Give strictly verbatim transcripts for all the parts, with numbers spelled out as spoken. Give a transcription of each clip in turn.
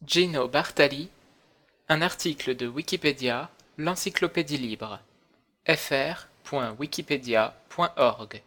Gino Bartali, un article de Wikipédia, l'encyclopédie libre, f r point wikipedia point org.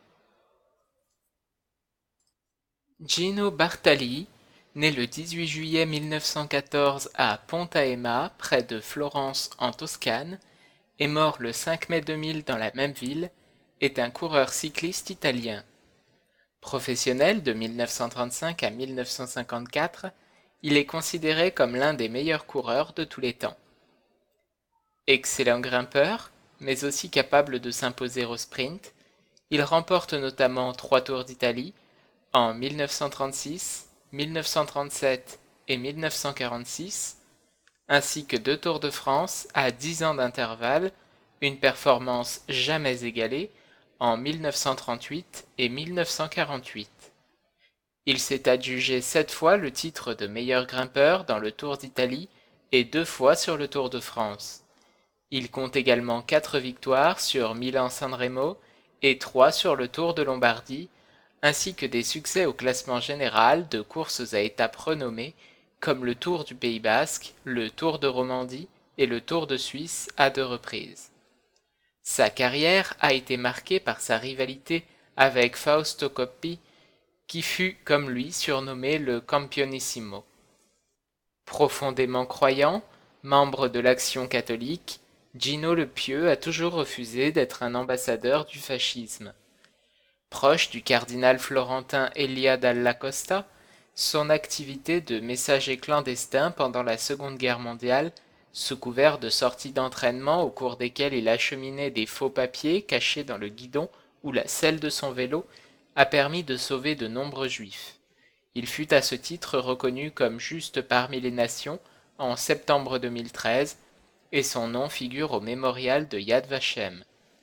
Gino Bartali, né le dix-huit juillet mille neuf cent quatorze à Pontaema, près de Florence en Toscane, et mort le cinq mai deux mille dans la même ville, est un coureur cycliste italien. Professionnel de mille neuf cent trente-cinq à mille neuf cent cinquante-quatre, il est considéré comme l'un des meilleurs coureurs de tous les temps. Excellent grimpeur, mais aussi capable de s'imposer au sprint, il remporte notamment trois Tours d'Italie en mille neuf cent trente-six, mille neuf cent trente-sept et mille neuf cent quarante-six, ainsi que deux Tours de France à dix ans d'intervalle, une performance jamais égalée en mille neuf cent trente-huit et mille neuf cent quarante-huit. Il s'est adjugé sept fois le titre de meilleur grimpeur dans le Tour d'Italie et deux fois sur le Tour de France. Il compte également quatre victoires sur Milan-San Remo et trois sur le Tour de Lombardie, ainsi que des succès au classement général de courses à étapes renommées comme le Tour du Pays Basque, le Tour de Romandie et le Tour de Suisse à deux reprises. Sa carrière a été marquée par sa rivalité avec Fausto Coppi, qui fut, comme lui, surnommé le Campionissimo. Profondément croyant, membre de l'Action catholique, Gino le Pieux a toujours refusé d'être un ambassadeur du fascisme. Proche du cardinal florentin Elia Dalla Costa, son activité de messager clandestin pendant la Seconde Guerre mondiale, sous couvert de sorties d'entraînement au cours desquelles il acheminait des faux papiers cachés dans le guidon ou la selle de son vélo, a permis de sauver de nombreux juifs. Il fut à ce titre reconnu comme juste parmi les nations en septembre deux mille treize, et son nom figure au mémorial de Yad Vashem.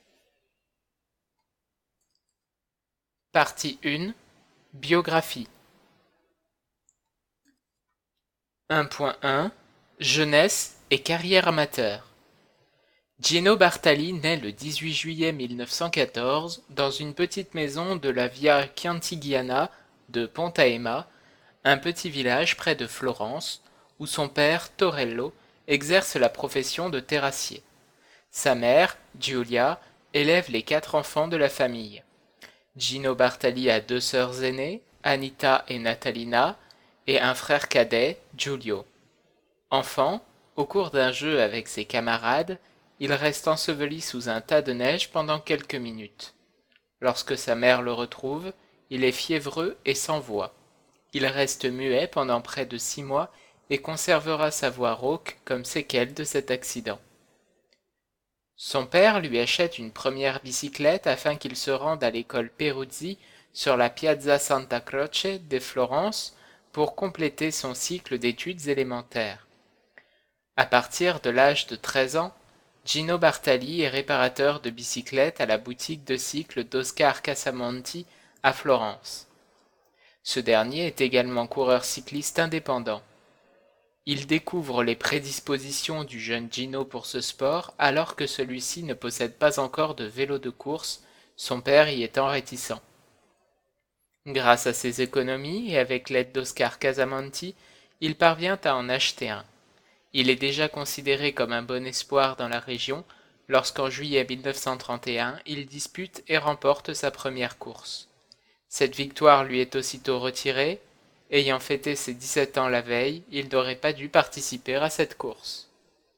Partie un. Biographie. un point un. Jeunesse et carrière amateur. Gino Bartali naît le dix-huit juillet mille neuf cent quatorze dans une petite maison de la Via Chiantigiana de Pontaema, un petit village près de Florence, où son père, Torello, exerce la profession de terrassier. Sa mère, Giulia, élève les quatre enfants de la famille. Gino Bartali a deux sœurs aînées, Anita et Natalina, et un frère cadet, Giulio. Enfant, au cours d'un jeu avec ses camarades, il reste enseveli sous un tas de neige pendant quelques minutes. Lorsque sa mère le retrouve, il est fiévreux et sans voix. Il reste muet pendant près de six mois et conservera sa voix rauque comme séquelle de cet accident. Son père lui achète une première bicyclette afin qu'il se rende à l'école Peruzzi sur la Piazza Santa Croce de Florence pour compléter son cycle d'études élémentaires. À partir de l'âge de treize ans, Gino Bartali est réparateur de bicyclettes à la boutique de cycle d'Oscar Casamonti à Florence. Ce dernier est également coureur cycliste indépendant. Il découvre les prédispositions du jeune Gino pour ce sport alors que celui-ci ne possède pas encore de vélo de course, son père y étant réticent. Grâce à ses économies et avec l'aide d'Oscar Casamonti, il parvient à en acheter un. Il est déjà considéré comme un bon espoir dans la région lorsqu'en juillet mille neuf cent trente et un, il dispute et remporte sa première course. Cette victoire lui est aussitôt retirée. Ayant fêté ses dix-sept ans la veille, il n'aurait pas dû participer à cette course.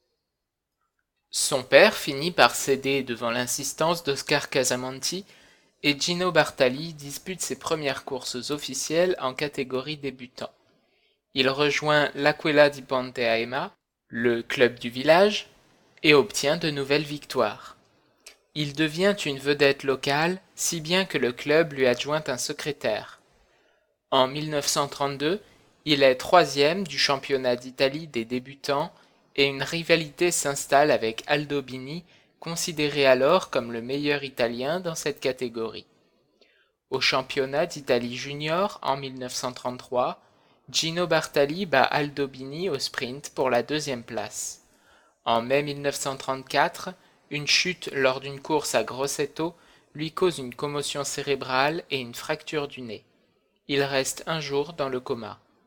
Son père finit par céder devant l'insistance d'Oscar Casamonti et Gino Bartali dispute ses premières courses officielles en catégorie débutant. Il rejoint l'Aquila di Pontaema, le club du village, et obtient de nouvelles victoires. Il devient une vedette locale, si bien que le club lui adjoint un secrétaire. En mille neuf cent trente-deux, il est troisième du championnat d'Italie des débutants et une rivalité s'installe avec Aldo Bini, considéré alors comme le meilleur Italien dans cette catégorie. Au championnat d'Italie junior en mille neuf cent trente-trois, Gino Bartali bat Aldo Bini au sprint pour la deuxième place. En mai mille neuf cent trente-quatre, une chute lors d'une course à Grosseto lui cause une commotion cérébrale et une fracture du nez. Il reste un jour dans le coma.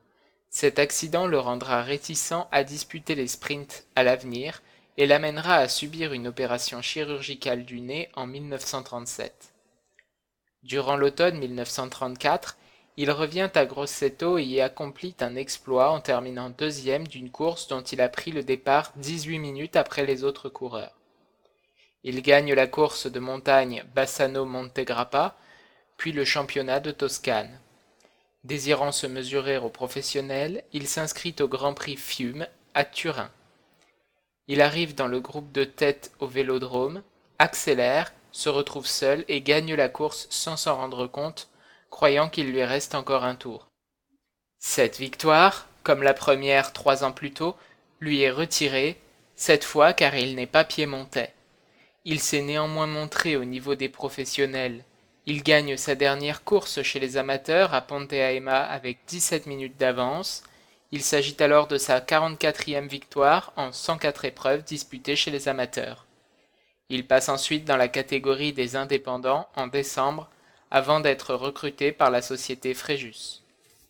Cet accident le rendra réticent à disputer les sprints à l'avenir et l'amènera à subir une opération chirurgicale du nez en mille neuf cent trente-sept. Durant l'automne mille neuf cent trente-quatre, il revient à Grosseto et y accomplit un exploit en terminant deuxième d'une course dont il a pris le départ dix-huit minutes après les autres coureurs. Il gagne la course de montagne Bassano-Montegrappa, puis le championnat de Toscane. Désirant se mesurer aux professionnels, il s'inscrit au Grand Prix Fiume à Turin. Il arrive dans le groupe de tête au vélodrome, accélère, se retrouve seul et gagne la course sans s'en rendre compte, croyant qu'il lui reste encore un tour. Cette victoire, comme la première trois ans plus tôt, lui est retirée, cette fois car il n'est pas piémontais. Il s'est néanmoins montré au niveau des professionnels. Il gagne sa dernière course chez les amateurs à Ponteaema avec dix-sept minutes d'avance. Il s'agit alors de sa quarante-quatrième victoire en cent quatre épreuves disputées chez les amateurs. Il passe ensuite dans la catégorie des indépendants en décembre avant d'être recruté par la société Fréjus.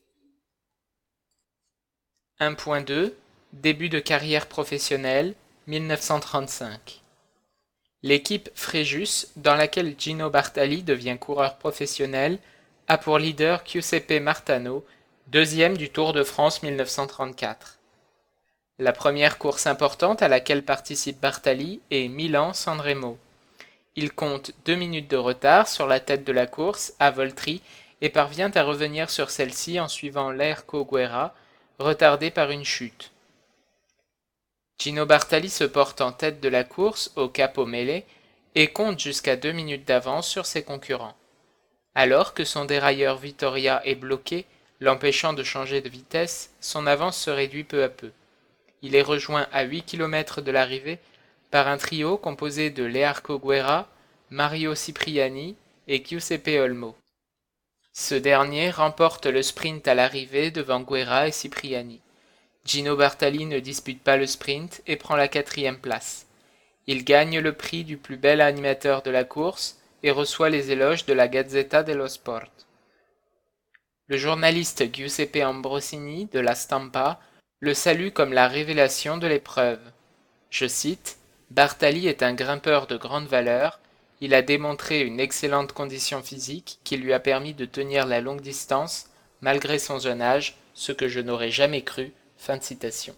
un point deux Début de carrière professionnelle, mille neuf cent trente-cinq. L'équipe Fréjus, dans laquelle Gino Bartali devient coureur professionnel, a pour leader Giuseppe Martano, deuxième du Tour de France mille neuf cent trente-quatre. La première course importante à laquelle participe Bartali est Milan-San Remo. Il compte deux minutes de retard sur la tête de la course à Voltri et parvient à revenir sur celle-ci en suivant l'Erco Guerra, retardé par une chute. Gino Bartali se porte en tête de la course au Capo Melle et compte jusqu'à deux minutes d'avance sur ses concurrents. Alors que son dérailleur Vittoria est bloqué, l'empêchant de changer de vitesse, son avance se réduit peu à peu. Il est rejoint à huit kilomètres de l'arrivée par un trio composé de Learco Guerra, Mario Cipriani et Giuseppe Olmo. Ce dernier remporte le sprint à l'arrivée devant Guerra et Cipriani. Gino Bartali ne dispute pas le sprint et prend la quatrième place. Il gagne le prix du plus bel animateur de la course et reçoit les éloges de la Gazzetta dello Sport. Le journaliste Giuseppe Ambrosini de la Stampa le salue comme la révélation de l'épreuve. Je cite, « Bartali est un grimpeur de grande valeur, il a démontré une excellente condition physique qui lui a permis de tenir la longue distance malgré son jeune âge, ce que je n'aurais jamais cru. » Fin de citation.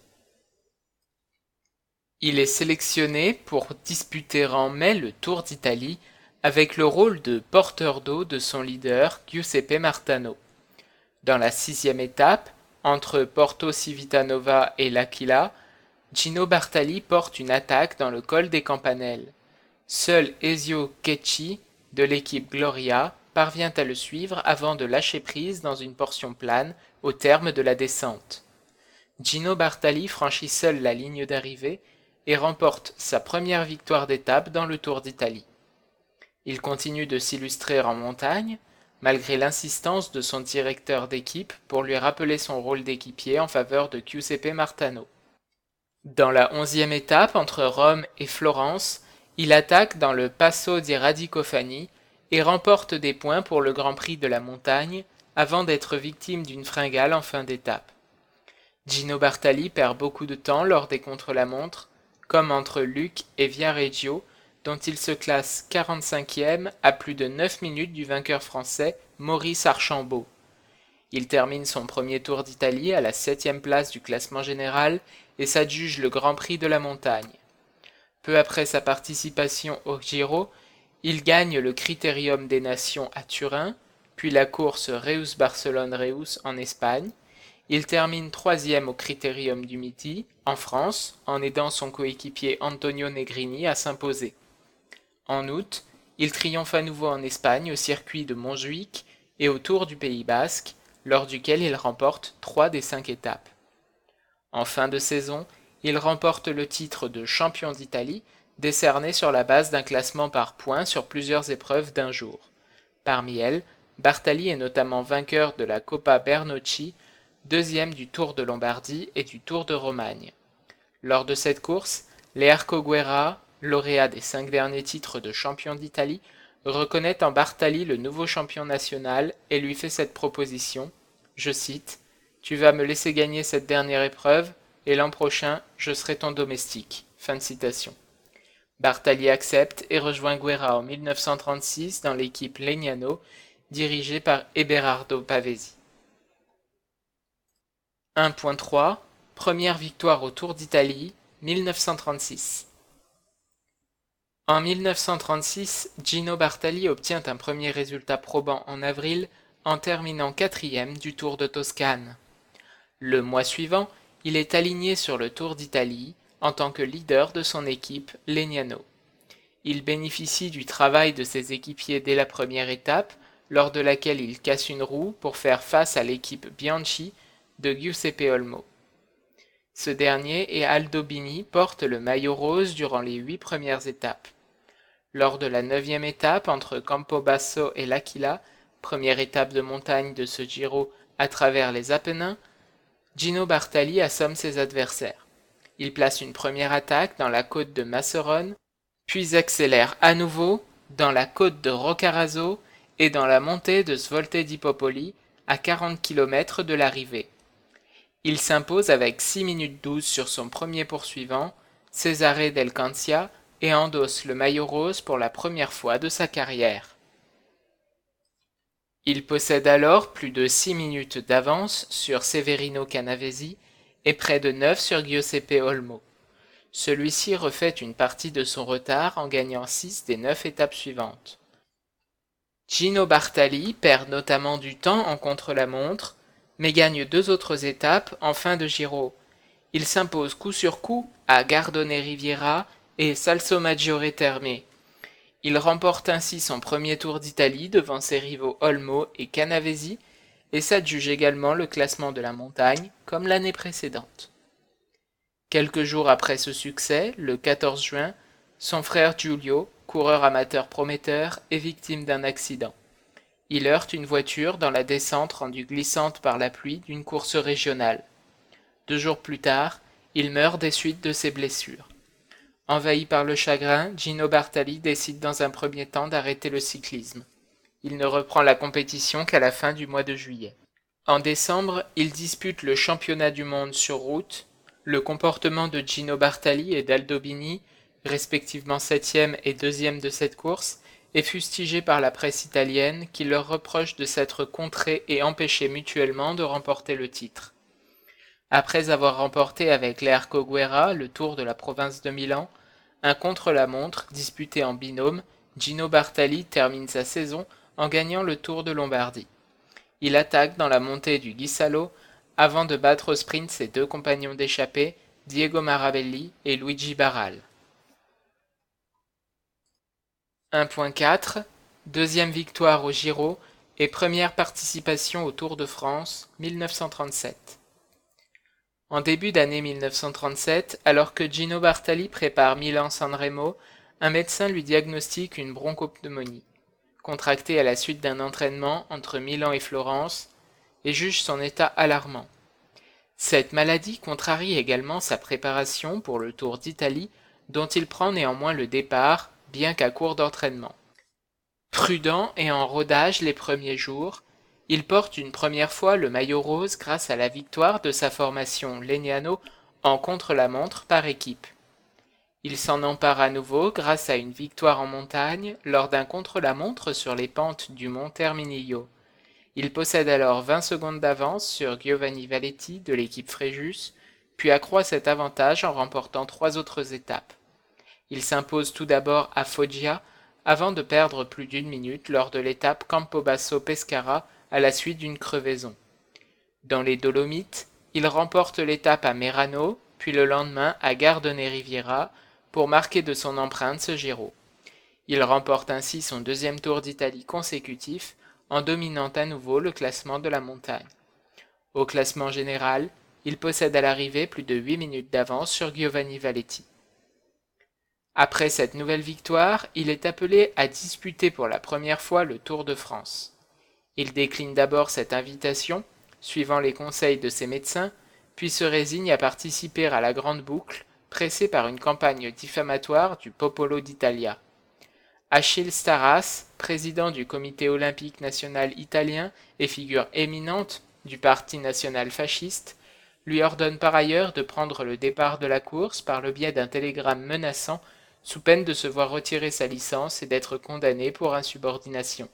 Il est sélectionné pour disputer en mai le Tour d'Italie avec le rôle de porteur d'eau de son leader Giuseppe Martano. Dans la sixième étape, entre Porto Civitanova et l'Aquila, Gino Bartali porte une attaque dans le col des Campanelles. Seul Ezio Cecchi de l'équipe Gloria parvient à le suivre avant de lâcher prise dans une portion plane au terme de la descente. Gino Bartali franchit seul la ligne d'arrivée et remporte sa première victoire d'étape dans le Tour d'Italie. Il continue de s'illustrer en montagne, malgré l'insistance de son directeur d'équipe pour lui rappeler son rôle d'équipier en faveur de Giuseppe Martano. Dans la onzième étape entre Rome et Florence, il attaque dans le Passo di Radicofani et remporte des points pour le Grand Prix de la montagne avant d'être victime d'une fringale en fin d'étape. Gino Bartali perd beaucoup de temps lors des contre-la-montre, comme entre Lucques et Viareggio, dont il se classe quarante-cinquième à plus de neuf minutes du vainqueur français Maurice Archambault. Il termine son premier Tour d'Italie à la septième place du classement général et s'adjuge le Grand Prix de la montagne. Peu après sa participation au Giro, il gagne le Critérium des Nations à Turin, puis la course Reus-Barcelone-Reus en Espagne. Il termine troisième au Critérium du Midi, en France, en aidant son coéquipier Antonio Negrini à s'imposer. En août, il triomphe à nouveau en Espagne au circuit de Montjuïc et au Tour du Pays Basque, lors duquel il remporte trois des cinq étapes. En fin de saison, il remporte le titre de champion d'Italie, décerné sur la base d'un classement par points sur plusieurs épreuves d'un jour. Parmi elles, Bartali est notamment vainqueur de la Coppa Bernocchi, deuxième du Tour de Lombardie et du Tour de Romagne. Lors de cette course, Learco Guerra, lauréat des cinq derniers titres de champion d'Italie, reconnaît en Bartali le nouveau champion national et lui fait cette proposition, je cite, « Tu vas me laisser gagner cette dernière épreuve, et l'an prochain, je serai ton domestique. » Fin de citation. Bartali accepte et rejoint Guerra en mille neuf cent trente-six dans l'équipe Legnano, dirigée par Eberardo Pavesi. un point trois Première victoire au Tour d'Italie, mille neuf cent trente-six. En mille neuf cent trente-six, Gino Bartali obtient un premier résultat probant en avril en terminant quatrième du Tour de Toscane. Le mois suivant, il est aligné sur le Tour d'Italie en tant que leader de son équipe Legnano. Il bénéficie du travail de ses équipiers dès la première étape, lors de laquelle il casse une roue pour faire face à l'équipe Bianchi de Giuseppe Olmo. Ce dernier et Aldobini portent le maillot rose durant les huit premières étapes. Lors de la neuvième étape entre Campobasso et l'Aquila, première étape de montagne de ce Giro à travers les Apennins, Gino Bartali assomme ses adversaires. Il place une première attaque dans la côte de Masserone, puis accélère à nouveau dans la côte de Roccaraso et dans la montée de Svolte di Popoli à quarante kilomètres de l'arrivée. Il s'impose avec six minutes douze sur son premier poursuivant, Cesare Del Cancia, et endosse le maillot rose pour la première fois de sa carrière. Il possède alors plus de six minutes d'avance sur Severino Canavesi et près de neuf sur Giuseppe Olmo. Celui-ci refait une partie de son retard en gagnant six des neuf étapes suivantes. Gino Bartali perd notamment du temps en contre-la-montre, mais gagne deux autres étapes en fin de Giro. Il s'impose coup sur coup à Gardone Riviera et Salsomaggiore Terme. Il remporte ainsi son premier Tour d'Italie devant ses rivaux Olmo et Canavesi et s'adjuge également le classement de la montagne comme l'année précédente. Quelques jours après ce succès, le quatorze juin, son frère Giulio, coureur amateur prometteur, est victime d'un accident. Il heurte une voiture dans la descente rendue glissante par la pluie d'une course régionale. Deux jours plus tard, il meurt des suites de ses blessures. Envahi par le chagrin, Gino Bartali décide dans un premier temps d'arrêter le cyclisme. Il ne reprend la compétition qu'à la fin du mois de juillet. En décembre, il dispute le championnat du monde sur route. Le comportement de Gino Bartali et d'Aldobini, respectivement septième et deuxième de cette course, est fustigé par la presse italienne qui leur reproche de s'être contrés et empêchés mutuellement de remporter le titre. Après avoir remporté avec l'Erco Guerra le Tour de la province de Milan, un contre-la-montre disputé en binôme, Gino Bartali termine sa saison en gagnant le Tour de Lombardie. Il attaque dans la montée du Ghisalo avant de battre au sprint ses deux compagnons d'échappée, Diego Marabelli et Luigi Barral. un point quatre Deuxième victoire au Giro et première participation au Tour de France mille neuf cent trente-sept. En début d'année mille neuf cent trente-sept, alors que Gino Bartali prépare Milan-San Remo, un médecin lui diagnostique une bronchopneumonie, contractée à la suite d'un entraînement entre Milan et Florence, et juge son état alarmant. Cette maladie contrarie également sa préparation pour le Tour d'Italie, dont il prend néanmoins le départ, bien qu'à court d'entraînement. Prudent et en rodage les premiers jours, il porte une première fois le maillot rose grâce à la victoire de sa formation Legnano en contre-la-montre par équipe. Il s'en empare à nouveau grâce à une victoire en montagne lors d'un contre-la-montre sur les pentes du mont Terminillo. Il possède alors vingt secondes d'avance sur Giovanni Valetti de l'équipe Fréjus, puis accroît cet avantage en remportant trois autres étapes. Il s'impose tout d'abord à Foggia, avant de perdre plus d'une minute lors de l'étape Campobasso-Pescara à la suite d'une crevaison. Dans les Dolomites, il remporte l'étape à Merano, puis le lendemain à Gardone Riviera, pour marquer de son empreinte ce Giro. Il remporte ainsi son deuxième Tour d'Italie consécutif, en dominant à nouveau le classement de la montagne. Au classement général, il possède à l'arrivée plus de huit minutes d'avance sur Giovanni Valetti. Après cette nouvelle victoire, il est appelé à disputer pour la première fois le Tour de France. Il décline d'abord cette invitation, suivant les conseils de ses médecins, puis se résigne à participer à la Grande Boucle, pressé par une campagne diffamatoire du Popolo d'Italia. Achille Staras, président du Comité olympique national italien et figure éminente du Parti national fasciste, lui ordonne par ailleurs de prendre le départ de la course par le biais d'un télégramme menaçant, sous peine de se voir retirer sa licence et d'être condamné pour insubordination.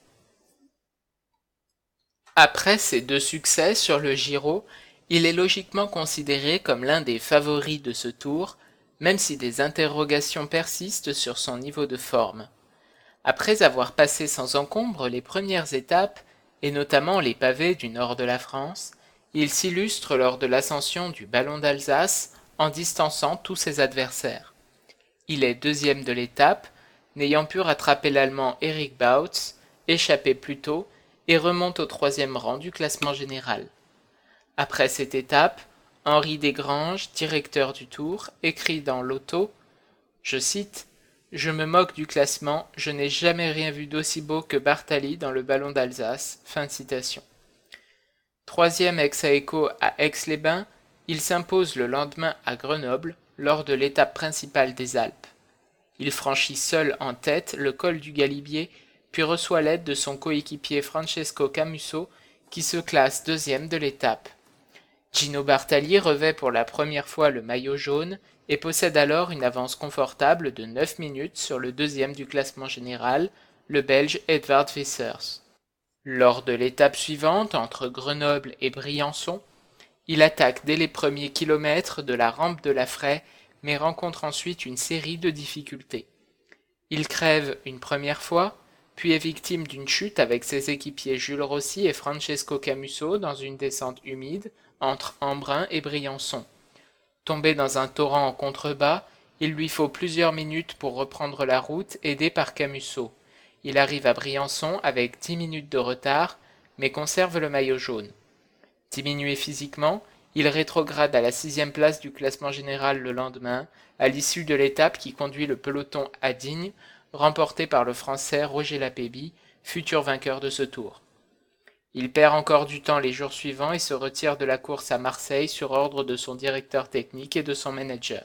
Après ces deux succès sur le Giro, il est logiquement considéré comme l'un des favoris de ce tour, même si des interrogations persistent sur son niveau de forme. Après avoir passé sans encombre les premières étapes, et notamment les pavés du nord de la France, il s'illustre lors de l'ascension du Ballon d'Alsace en distançant tous ses adversaires. Il est deuxième de l'étape, n'ayant pu rattraper l'Allemand Eric Bautz, échappé plus tôt, et remonte au troisième rang du classement général. Après cette étape, Henri Desgranges, directeur du Tour, écrit dans l'Auto, je cite, « Je me moque du classement, je n'ai jamais rien vu d'aussi beau que Bartali dans le Ballon d'Alsace. » Fin de citation. Troisième ex aequo à Aix-les-Bains, il s'impose le lendemain à Grenoble, lors de l'étape principale des Alpes. Il franchit seul en tête le col du Galibier, puis reçoit l'aide de son coéquipier Francesco Camusso, qui se classe deuxième de l'étape. Gino Bartali revêt pour la première fois le maillot jaune et possède alors une avance confortable de neuf minutes sur le deuxième du classement général, le Belge Edvard Wissers. Lors de l'étape suivante, entre Grenoble et Briançon, il attaque dès les premiers kilomètres de la rampe de la Fraye, mais rencontre ensuite une série de difficultés. Il crève une première fois, puis est victime d'une chute avec ses équipiers Jules Rossi et Francesco Camusso dans une descente humide entre Embrun et Briançon. Tombé dans un torrent en contrebas, il lui faut plusieurs minutes pour reprendre la route, aidé par Camusso. Il arrive à Briançon avec dix minutes de retard, mais conserve le maillot jaune. Diminué physiquement, il rétrograde à la sixième place du classement général le lendemain, à l'issue de l'étape qui conduit le peloton à Digne, remporté par le Français Roger Lapéby, futur vainqueur de ce tour. Il perd encore du temps les jours suivants et se retire de la course à Marseille sur ordre de son directeur technique et de son manager.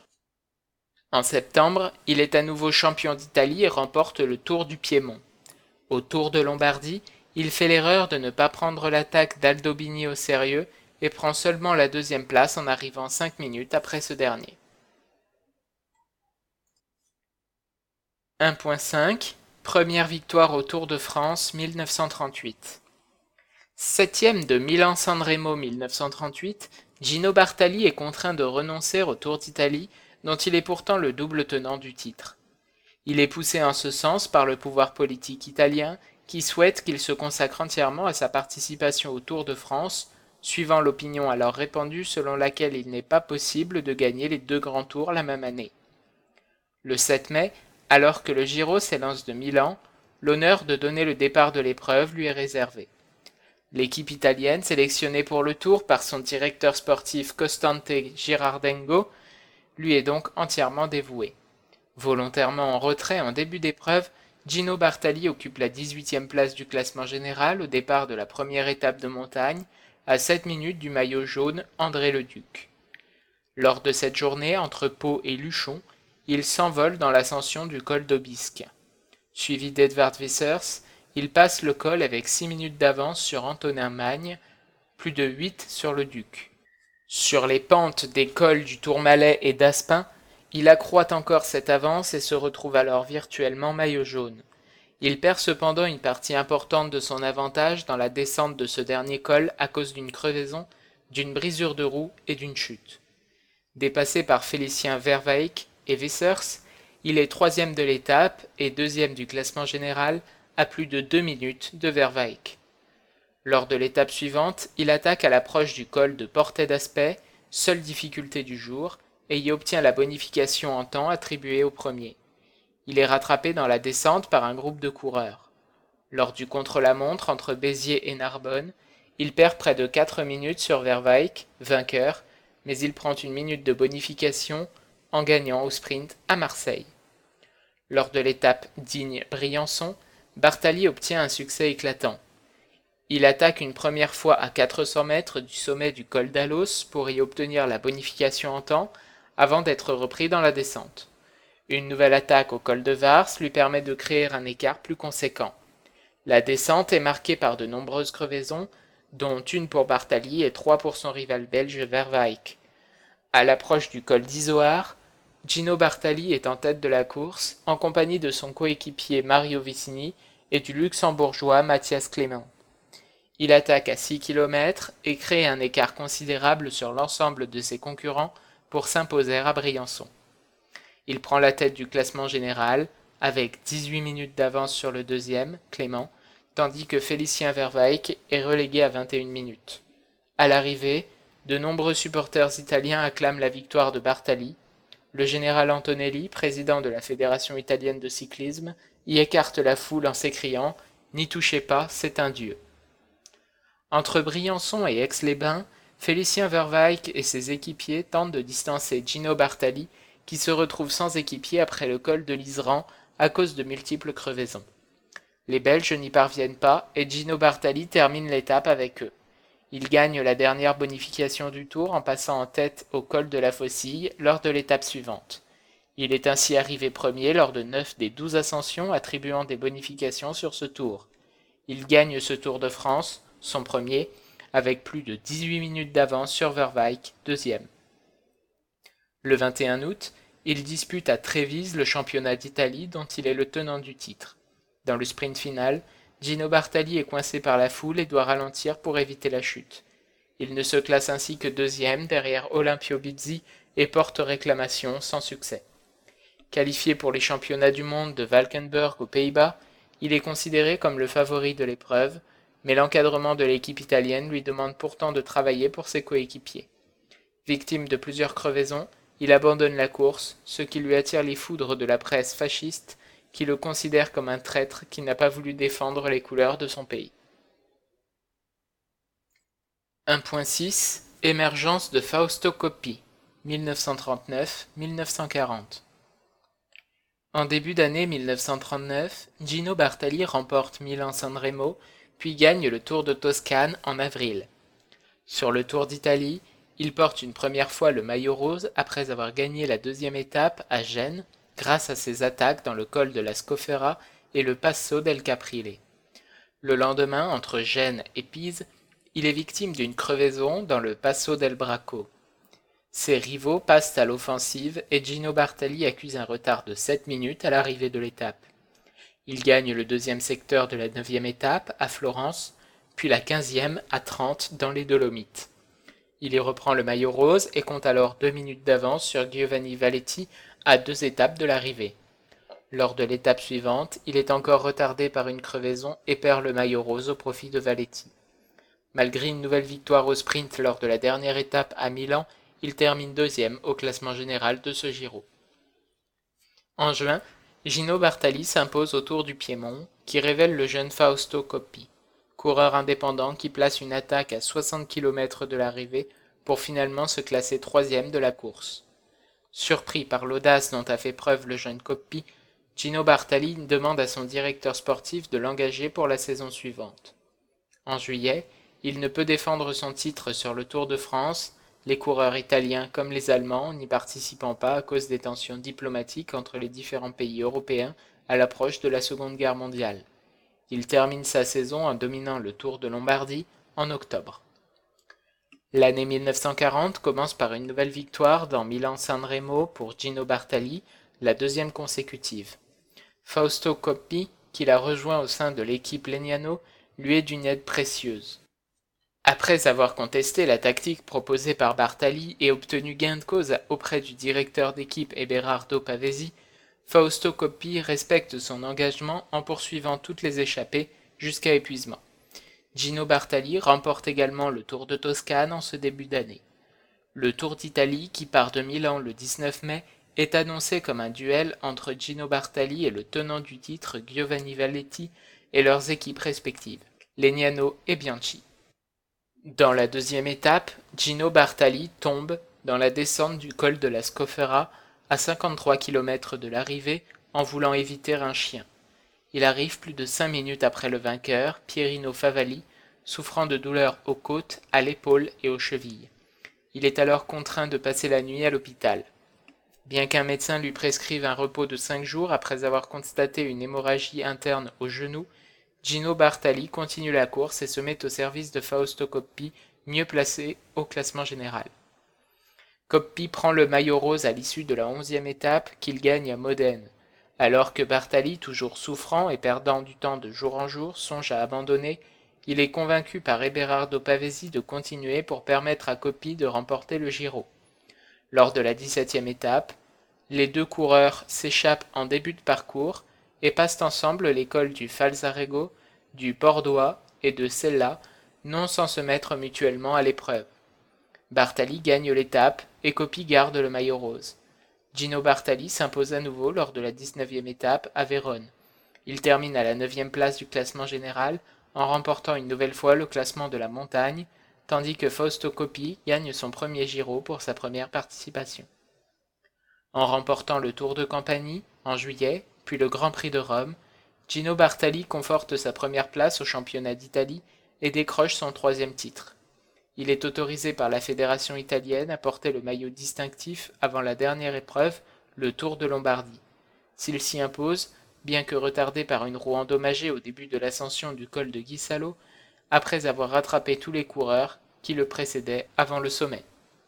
En septembre, il est à nouveau champion d'Italie et remporte le Tour du Piémont. Au Tour de Lombardie, il fait l'erreur de ne pas prendre l'attaque d'Aldobini au sérieux et prend seulement la deuxième place en arrivant cinq minutes après ce dernier. un point cinq. Première victoire au Tour de France mille neuf cent trente-huit. Septième de Milan-San Remo mille neuf cent trente-huit, Gino Bartali est contraint de renoncer au Tour d'Italie, dont il est pourtant le double tenant du titre. Il est poussé en ce sens par le pouvoir politique italien, qui souhaite qu'il se consacre entièrement à sa participation au Tour de France, suivant l'opinion alors répandue selon laquelle il n'est pas possible de gagner les deux grands tours la même année. Le sept mai, alors que le Giro s'élance de Milan, l'honneur de donner le départ de l'épreuve lui est réservé. L'équipe italienne, sélectionnée pour le Tour par son directeur sportif Costante Girardengo, lui est donc entièrement dévouée. Volontairement en retrait en début d'épreuve, Gino Bartali occupe la dix-huitième place du classement général au départ de la première étape de montagne, à sept minutes du maillot jaune André Leduc. Lors de cette journée, entre Pau et Luchon, il s'envole dans l'ascension du col d'Aubisque. Suivi d'Edvard Wissers, il passe le col avec six minutes d'avance sur Antonin Magne, plus de huit sur le Duc. Sur les pentes des cols du Tourmalet et d'Aspin, il accroît encore cette avance et se retrouve alors virtuellement maillot jaune. Il perd cependant une partie importante de son avantage dans la descente de ce dernier col à cause d'une crevaison, d'une brisure de roue et d'une chute. Dépassé par Félicien Vervaeke et Wissers, il est troisième de l'étape et deuxième du classement général à plus de deux minutes de Vervaeke. Lors de l'étape suivante, il attaque à l'approche du col de Portet d'Aspet, seule difficulté du jour, et y obtient la bonification en temps attribuée au premier. Il est rattrapé dans la descente par un groupe de coureurs. Lors du contre-la-montre entre Béziers et Narbonne, il perd près de quatre minutes sur Vervaeke, vainqueur, mais il prend une minute de bonification en gagnant au sprint à Marseille. Lors de l'étape Digne-Briançon, Bartali obtient un succès éclatant. Il attaque une première fois à quatre cents mètres du sommet du col d'Alos pour y obtenir la bonification en temps, avant d'être repris dans la descente. Une nouvelle attaque au col de Vars lui permet de créer un écart plus conséquent. La descente est marquée par de nombreuses crevaisons, dont une pour Bartali et trois pour son rival belge Verweyck. À l'approche du col d'Izoard, Gino Bartali est en tête de la course, en compagnie de son coéquipier Mario Vicini et du luxembourgeois Mathias Clément. Il attaque à six kilomètres et crée un écart considérable sur l'ensemble de ses concurrents pour s'imposer à Briançon. Il prend la tête du classement général, avec dix-huit minutes d'avance sur le deuxième, Clément, tandis que Félicien Verweyck est relégué à vingt et une minutes. À l'arrivée, de nombreux supporters italiens acclament la victoire de Bartali. Le général Antonelli, président de la Fédération italienne de cyclisme, y écarte la foule en s'écriant « N'y touchez pas, c'est un dieu ». Entre Briançon et Aix-les-Bains, Félicien Verweyck et ses équipiers tentent de distancer Gino Bartali, qui se retrouve sans équipier après le col de l'Iseran à cause de multiples crevaisons. Les Belges n'y parviennent pas et Gino Bartali termine l'étape avec eux. Il gagne la dernière bonification du Tour en passant en tête au col de la Faucille lors de l'étape suivante. Il est ainsi arrivé premier lors de neuf des douze ascensions attribuant des bonifications sur ce Tour. Il gagne ce Tour de France, son premier, avec plus de dix-huit minutes d'avance sur Verweyck, deuxième. Le vingt et un août, il dispute à Trévise le championnat d'Italie dont il est le tenant du titre. Dans le sprint final, Gino Bartali est coincé par la foule et doit ralentir pour éviter la chute. Il ne se classe ainsi que deuxième derrière Olympio Bizzi et porte réclamation sans succès. Qualifié pour les championnats du monde de Valkenburg aux Pays-Bas, il est considéré comme le favori de l'épreuve, mais l'encadrement de l'équipe italienne lui demande pourtant de travailler pour ses coéquipiers. Victime de plusieurs crevaisons, il abandonne la course, ce qui lui attire les foudres de la presse fasciste, qui le considère comme un traître qui n'a pas voulu défendre les couleurs de son pays. un point six Émergence de Fausto Coppi, mille neuf cent trente-neuf à mille neuf cent quarante. En début d'année mille neuf cent trente-neuf, Gino Bartali remporte Milan-San Remo, puis gagne le Tour de Toscane en avril. Sur le Tour d'Italie, il porte une première fois le maillot rose après avoir gagné la deuxième étape à Gênes, grâce à ses attaques dans le col de la Scofera et le Passo del Caprile. Le lendemain, entre Gênes et Pise, il est victime d'une crevaison dans le Passo del Bracco. Ses rivaux passent à l'offensive et Gino Bartali accuse un retard de sept minutes à l'arrivée de l'étape. Il gagne le deuxième secteur de la neuvième étape à Florence, puis la quinzième à Trente dans les Dolomites. Il y reprend le maillot rose et compte alors deux minutes d'avance sur Giovanni Valetti à deux étapes de l'arrivée. Lors de l'étape suivante, il est encore retardé par une crevaison et perd le maillot rose au profit de Valetti. Malgré une nouvelle victoire au sprint lors de la dernière étape à Milan, il termine deuxième au classement général de ce Giro. En juin, Gino Bartali s'impose au Tour du Piémont, qui révèle le jeune Fausto Coppi, coureur indépendant qui place une attaque à soixante kilomètres de l'arrivée pour finalement se classer troisième de la course. Surpris par l'audace dont a fait preuve le jeune Coppi, Gino Bartali demande à son directeur sportif de l'engager pour la saison suivante. En juillet, il ne peut défendre son titre sur le Tour de France, les coureurs italiens comme les Allemands n'y participant pas à cause des tensions diplomatiques entre les différents pays européens à l'approche de la Seconde Guerre mondiale. Il termine sa saison en dominant le Tour de Lombardie en octobre. L'année mille neuf cent quarante commence par une nouvelle victoire dans Milan-San Remo pour Gino Bartali, la deuxième consécutive. Fausto Coppi, qui l'a rejoint au sein de l'équipe Legnano, lui est d'une aide précieuse. Après avoir contesté la tactique proposée par Bartali et obtenu gain de cause auprès du directeur d'équipe Eberardo Pavesi, Fausto Coppi respecte son engagement en poursuivant toutes les échappées jusqu'à épuisement. Gino Bartali remporte également le Tour de Toscane en ce début d'année. Le Tour d'Italie, qui part de Milan le dix-neuf mai, est annoncé comme un duel entre Gino Bartali et le tenant du titre Giovanni Valetti et leurs équipes respectives, Legnano et Bianchi. Dans la deuxième étape, Gino Bartali tombe dans la descente du col de la Scofera à cinquante-trois kilomètres de l'arrivée en voulant éviter un chien. Il arrive plus de cinq minutes après le vainqueur, Pierino Favalli, souffrant de douleurs aux côtes, à l'épaule et aux chevilles. Il est alors contraint de passer la nuit à l'hôpital. Bien qu'un médecin lui prescrive un repos de cinq jours après avoir constaté une hémorragie interne au genou, Gino Bartali continue la course et se met au service de Fausto Coppi, mieux placé au classement général. Coppi prend le maillot rose à l'issue de la onzième étape qu'il gagne à Modène, alors que Bartali, toujours souffrant et perdant du temps de jour en jour, songe à abandonner. Il est convaincu par Eberardo Pavesi de continuer pour permettre à Coppi de remporter le Giro. Lors de la dix-septième étape, les deux coureurs s'échappent en début de parcours et passent ensemble les cols du Falzarego, du Pordoa et de Sella, non sans se mettre mutuellement à l'épreuve. Bartali gagne l'étape et Coppi garde le maillot rose. Gino Bartali s'impose à nouveau lors de la dix-neuvième étape à Vérone. Il termine à la neuvième place du classement général en remportant une nouvelle fois le classement de la montagne, tandis que Fausto Coppi gagne son premier Giro pour sa première participation. En remportant le Tour de Campanie en juillet, puis le Grand Prix de Rome, Gino Bartali conforte sa première place au championnat d'Italie et décroche son troisième titre. Il est autorisé par la fédération italienne à porter le maillot distinctif avant la dernière épreuve, le Tour de Lombardie. S'il s'y impose, bien que retardé par une roue endommagée au début de l'ascension du col de Ghisalo, après avoir rattrapé tous les coureurs qui le précédaient avant le sommet.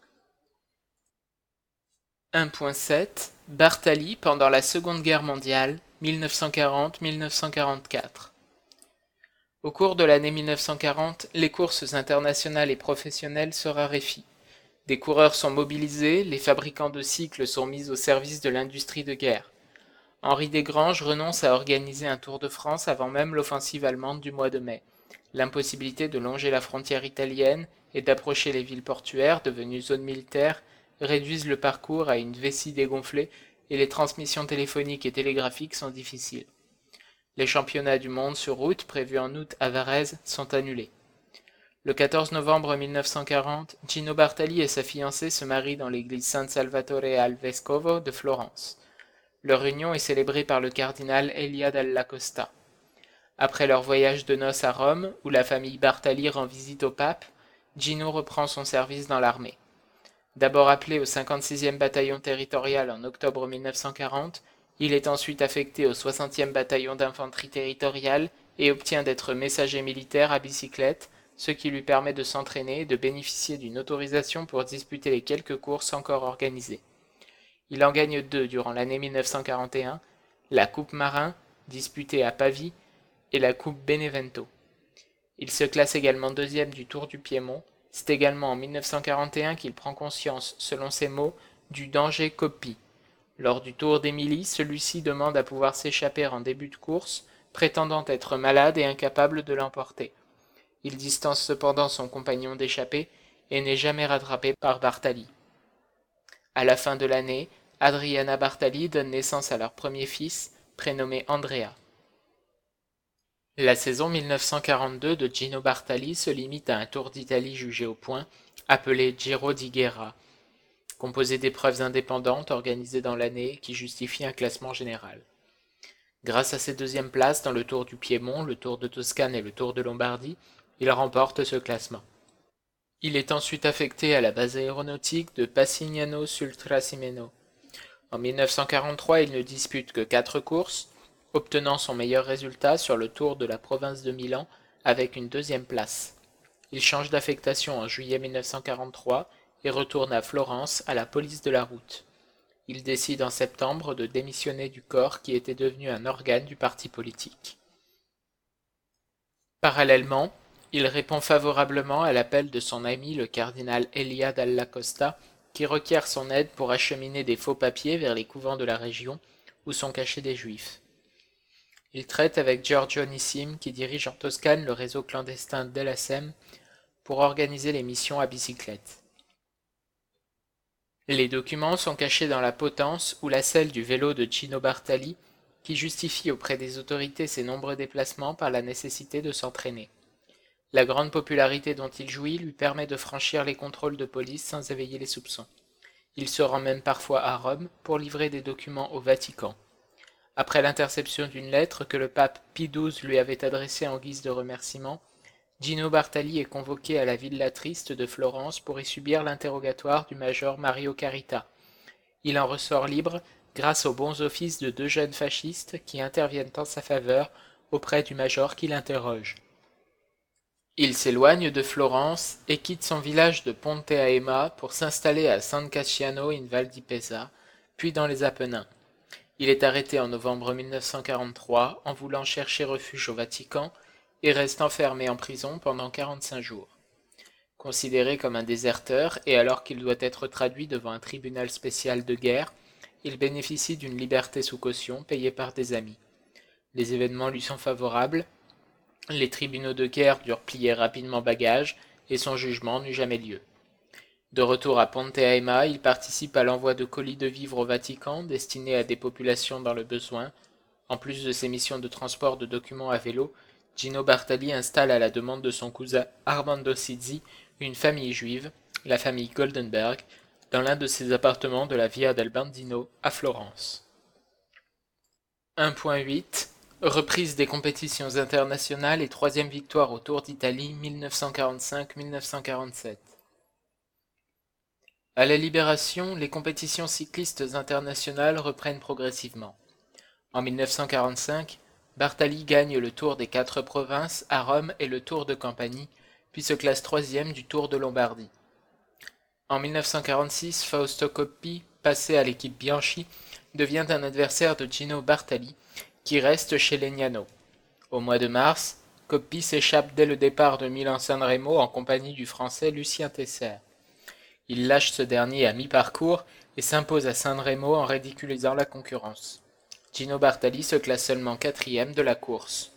un point sept Bartali pendant la Seconde Guerre mondiale, mille neuf cent quarante à mille neuf cent quarante-quatre. Au cours de l'année mille neuf cent quarante, les courses internationales et professionnelles se raréfient. Des coureurs sont mobilisés, les fabricants de cycles sont mis au service de l'industrie de guerre. Henri Desgranges renonce à organiser un Tour de France avant même l'offensive allemande du mois de mai. L'impossibilité de longer la frontière italienne et d'approcher les villes portuaires devenues zones militaires réduisent le parcours à une vessie dégonflée et les transmissions téléphoniques et télégraphiques sont difficiles. Les championnats du monde sur route prévus en août à Varèse sont annulés. Le quatorze novembre mille neuf cent quarante, Gino Bartali et sa fiancée se marient dans l'église San Salvatore al Vescovo de Florence. Leur union est célébrée par le cardinal Elia Dalla Costa. Après leur voyage de noces à Rome, où la famille Bartali rend visite au pape, Gino reprend son service dans l'armée. D'abord appelé au cinquante-sixième bataillon territorial en octobre mille neuf cent quarante, il est ensuite affecté au soixantième bataillon d'infanterie territoriale et obtient d'être messager militaire à bicyclette, ce qui lui permet de s'entraîner et de bénéficier d'une autorisation pour disputer les quelques courses encore organisées. Il en gagne deux durant l'année mille neuf cent quarante et un, la Coupe Marin, disputée à Pavie, et la Coupe Benevento. Il se classe également deuxième du Tour du Piémont. C'est également en mille neuf cent quarante et un qu'il prend conscience, selon ses mots, du danger Coppi. Lors du Tour d'Émilie, celui-ci demande à pouvoir s'échapper en début de course, prétendant être malade et incapable de l'emporter. Il distance cependant son compagnon d'échappée et n'est jamais rattrapé par Bartali. À la fin de l'année, Adriana Bartali donne naissance à leur premier fils, prénommé Andrea. La saison mille neuf cent quarante-deux de Gino Bartali se limite à un Tour d'Italie jugé au point, appelé Giro di Guerra, composé d'épreuves indépendantes organisées dans l'année qui justifient un classement général. Grâce à ses deuxièmes places dans le Tour du Piémont, le Tour de Toscane et le Tour de Lombardie, il remporte ce classement. Il est ensuite affecté à la base aéronautique de Passignano sul Trasimeno. En mille neuf cent quarante-trois, il ne dispute que quatre courses, obtenant son meilleur résultat sur le Tour de la province de Milan avec une deuxième place. Il change d'affectation en juillet mille neuf cent quarante-trois et retourne à Florence à la police de la route. Il décide en septembre de démissionner du corps qui était devenu un organe du parti politique. Parallèlement, il répond favorablement à l'appel de son ami le cardinal Elia Dalla Costa qui requiert son aide pour acheminer des faux papiers vers les couvents de la région où sont cachés des juifs. Il traite avec Giorgio Nissim, qui dirige en Toscane le réseau clandestin Della Sem, pour organiser les missions à bicyclette. Les documents sont cachés dans la potence ou la selle du vélo de Gino Bartali, qui justifie auprès des autorités ses nombreux déplacements par la nécessité de s'entraîner. La grande popularité dont il jouit lui permet de franchir les contrôles de police sans éveiller les soupçons. Il se rend même parfois à Rome pour livrer des documents au Vatican. Après l'interception d'une lettre que le pape Pie douze lui avait adressée en guise de remerciement, Gino Bartali est convoqué à la Villa Triste de Florence pour y subir l'interrogatoire du major Mario Carita. Il en ressort libre grâce aux bons offices de deux jeunes fascistes qui interviennent en sa faveur auprès du major qui l'interroge. Il s'éloigne de Florence et quitte son village de Ponteaema pour s'installer à San Casciano in Val di Pesa, puis dans les Apennins. Il est arrêté en novembre mille neuf cent quarante-trois en voulant chercher refuge au Vatican et reste enfermé en prison pendant quarante-cinq jours. Considéré comme un déserteur et alors qu'il doit être traduit devant un tribunal spécial de guerre, il bénéficie d'une liberté sous caution payée par des amis. Les événements lui sont favorables, les tribunaux de guerre durent plier rapidement bagage et son jugement n'eut jamais lieu. De retour à Ponteaema, il participe à l'envoi de colis de vivres au Vatican destinés à des populations dans le besoin. En plus de ses missions de transport de documents à vélo, Gino Bartali installe à la demande de son cousin Armando Sizzi une famille juive, la famille Goldenberg, dans l'un de ses appartements de la Via del Bandino à Florence. un point huit Reprise des compétitions internationales et troisième victoire au Tour d'Italie mille neuf cent quarante-cinq mille neuf cent quarante-sept. À la Libération, les compétitions cyclistes internationales reprennent progressivement. En mille neuf cent quarante-cinq, Bartali gagne le Tour des Quatre Provinces à Rome et le Tour de Campanie, puis se classe troisième du Tour de Lombardie. En mille neuf cent quarante-six, Fausto Coppi, passé à l'équipe Bianchi, devient un adversaire de Gino Bartali, qui reste chez Legnano. Au mois de mars, Coppi s'échappe dès le départ de Milan-San Remo en compagnie du Français Lucien Tesser. Il lâche ce dernier à mi-parcours et s'impose à San Remo en ridiculisant la concurrence. Gino Bartali se classe seulement quatrième de la course.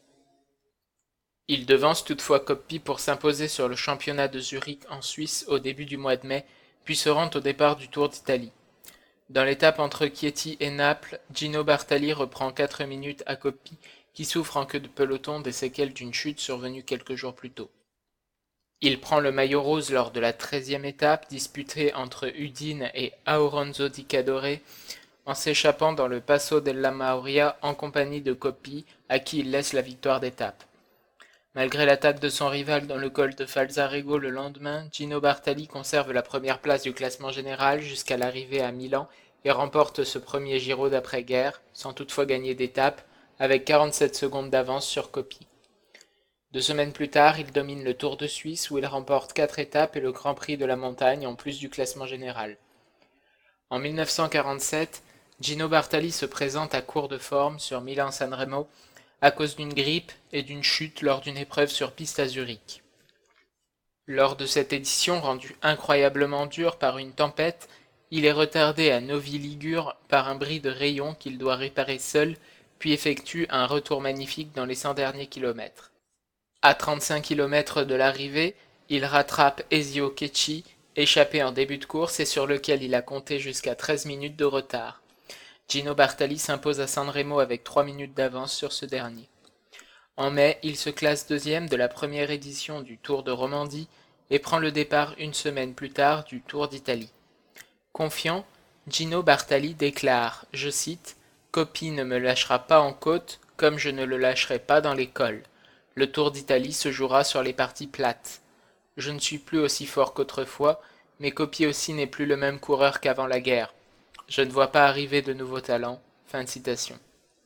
Il devance toutefois Coppi pour s'imposer sur le championnat de Zurich en Suisse au début du mois de mai, puis se rend au départ du Tour d'Italie. Dans l'étape entre Chieti et Naples, Gino Bartali reprend quatre minutes à Coppi, qui souffre en queue de peloton des séquelles d'une chute survenue quelques jours plus tôt. Il prend le maillot rose lors de la treizième étape, disputée entre Udine et Auronzo di Cadore, en s'échappant dans le Passo della Mauria en compagnie de Coppi, à qui il laisse la victoire d'étape. Malgré l'attaque de son rival dans le col de Falzarego le lendemain, Gino Bartali conserve la première place du classement général jusqu'à l'arrivée à Milan et remporte ce premier Giro d'après-guerre, sans toutefois gagner d'étape, avec quarante-sept secondes d'avance sur Coppi. Deux semaines plus tard, il domine le Tour de Suisse où il remporte quatre étapes et le Grand Prix de la Montagne en plus du classement général. En mille neuf cent quarante-sept, Gino Bartali se présente à court de forme sur Milan-San Remo à cause d'une grippe et d'une chute lors d'une épreuve sur piste à Zurich. Lors de cette édition rendue incroyablement dure par une tempête, il est retardé à Novi Ligure par un bris de rayon qu'il doit réparer seul, puis effectue un retour magnifique dans les cent derniers kilomètres. À trente-cinq kilomètres de l'arrivée, il rattrape Ezio Cecchi, échappé en début de course et sur lequel il a compté jusqu'à treize minutes de retard. Gino Bartali s'impose à San Remo avec trois minutes d'avance sur ce dernier. En mai, il se classe deuxième de la première édition du Tour de Romandie et prend le départ une semaine plus tard du Tour d'Italie. Confiant, Gino Bartali déclare, je cite, « Coppi ne me lâchera pas en côte comme je ne le lâcherai pas dans les cols. Le Tour d'Italie se jouera sur les parties plates. Je ne suis plus aussi fort qu'autrefois, mais Coppi aussi n'est plus le même coureur qu'avant la guerre. Je ne vois pas arriver de nouveaux talents. » Fin de citation.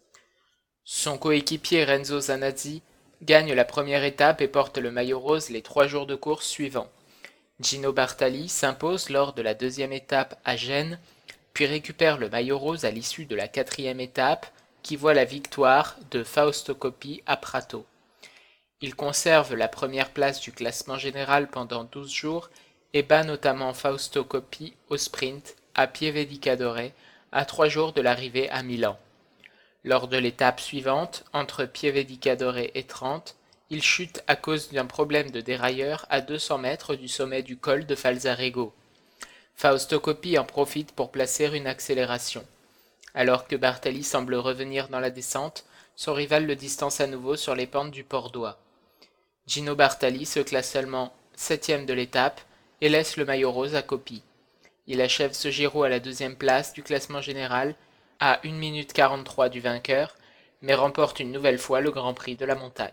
Son coéquipier Renzo Zanazzi gagne la première étape et porte le maillot rose les trois jours de course suivants. Gino Bartali s'impose lors de la deuxième étape à Gênes, puis récupère le maillot rose à l'issue de la quatrième étape, qui voit la victoire de Fausto Coppi à Prato. Il conserve la première place du classement général pendant douze jours et bat notamment Fausto Coppi au sprint à Pieve di Cadore, à trois jours de l'arrivée à Milan. Lors de l'étape suivante, entre Pieve di Cadore et Trente, il chute à cause d'un problème de dérailleur à deux cents mètres du sommet du col de Falzarego. Fausto Coppi en profite pour placer une accélération. Alors que Bartali semble revenir dans la descente, son rival le distance à nouveau sur les pentes du Port d'Oie. Gino Bartali se classe seulement septième de l'étape et laisse le maillot rose à Coppi. Il achève ce Giro à la deuxième place du classement général, à une minute quarante-trois du vainqueur, mais remporte une nouvelle fois le Grand Prix de la Montagne.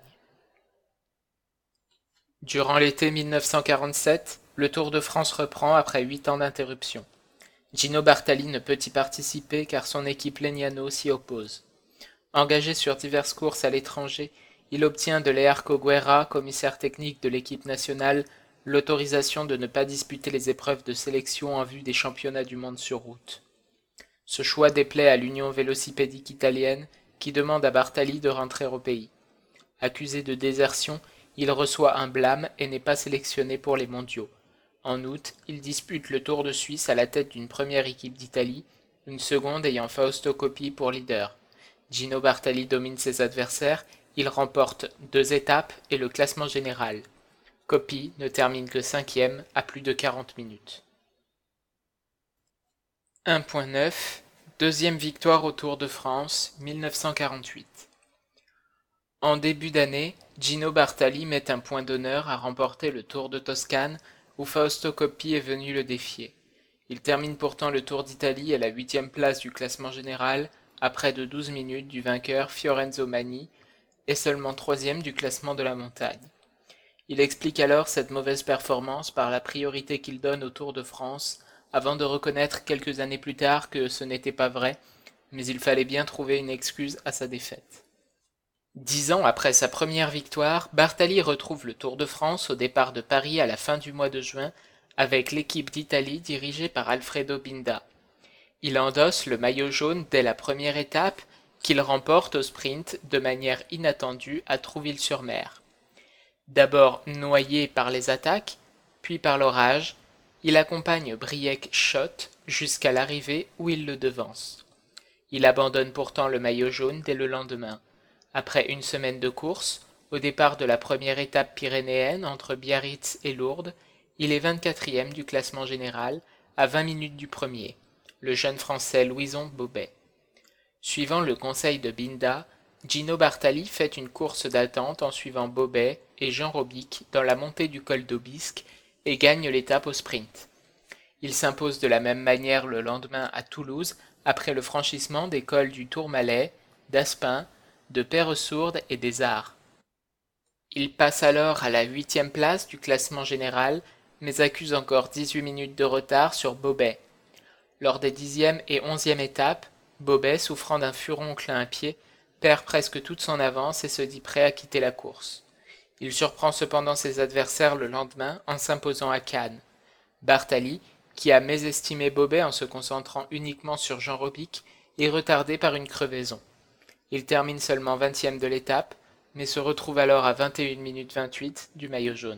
Durant l'été mille neuf cent quarante-sept, le Tour de France reprend après huit ans d'interruption. Gino Bartali ne peut y participer car son équipe Legnano s'y oppose. Engagé sur diverses courses à l'étranger, il obtient de Learco Guerra, commissaire technique de l'équipe nationale, l'autorisation de ne pas disputer les épreuves de sélection en vue des championnats du monde sur route. Ce choix déplaît à l'Union vélocipédique italienne, qui demande à Bartali de rentrer au pays. Accusé de désertion, il reçoit un blâme et n'est pas sélectionné pour les mondiaux. En août, il dispute le Tour de Suisse à la tête d'une première équipe d'Italie, une seconde ayant Fausto Coppi pour leader. Gino Bartali domine ses adversaires, il remporte deux étapes et le classement général. Coppi ne termine que cinquième à plus de quarante minutes. un point neuf Deuxième victoire au Tour de France, mille neuf cent quarante-huit. En début d'année, Gino Bartali met un point d'honneur à remporter le Tour de Toscane où Fausto Coppi est venu le défier. Il termine pourtant le Tour d'Italie à la huitième place du classement général, à près de douze minutes du vainqueur Fiorenzo Manni, et seulement troisième du classement de la montagne. Il explique alors cette mauvaise performance par la priorité qu'il donne au Tour de France, avant de reconnaître quelques années plus tard que ce n'était pas vrai, mais il fallait bien trouver une excuse à sa défaite. Dix ans après sa première victoire, Bartali retrouve le Tour de France au départ de Paris à la fin du mois de juin, avec l'équipe d'Italie dirigée par Alfredo Binda. Il endosse le maillot jaune dès la première étape, qu'il remporte au sprint de manière inattendue à Trouville-sur-Mer. D'abord noyé par les attaques, puis par l'orage, il accompagne Briec-Schott jusqu'à l'arrivée où il le devance. Il abandonne pourtant le maillot jaune dès le lendemain. Après une semaine de course, au départ de la première étape pyrénéenne entre Biarritz et Lourdes, il est vingt-quatrième du classement général, à vingt minutes du premier, le jeune français Louison Bobet. Suivant le conseil de Binda, Gino Bartali fait une course d'attente en suivant Bobet et Jean Robic dans la montée du col d'Aubisque et gagne l'étape au sprint. Il s'impose de la même manière le lendemain à Toulouse après le franchissement des cols du Tourmalet, d'Aspin, de Perresourde et des Arts. Il passe alors à la huitième place du classement général, mais accuse encore dix-huit minutes de retard sur Bobet. Lors des dixième et onzième étapes, Bobet, souffrant d'un furoncle à un pied, perd presque toute son avance et se dit prêt à quitter la course. Il surprend cependant ses adversaires le lendemain en s'imposant à Cannes. Bartali, qui a mésestimé Bobet en se concentrant uniquement sur Jean Robic, est retardé par une crevaison. Il termine seulement vingtième de l'étape, mais se retrouve alors à vingt et une minutes vingt-huit du maillot jaune.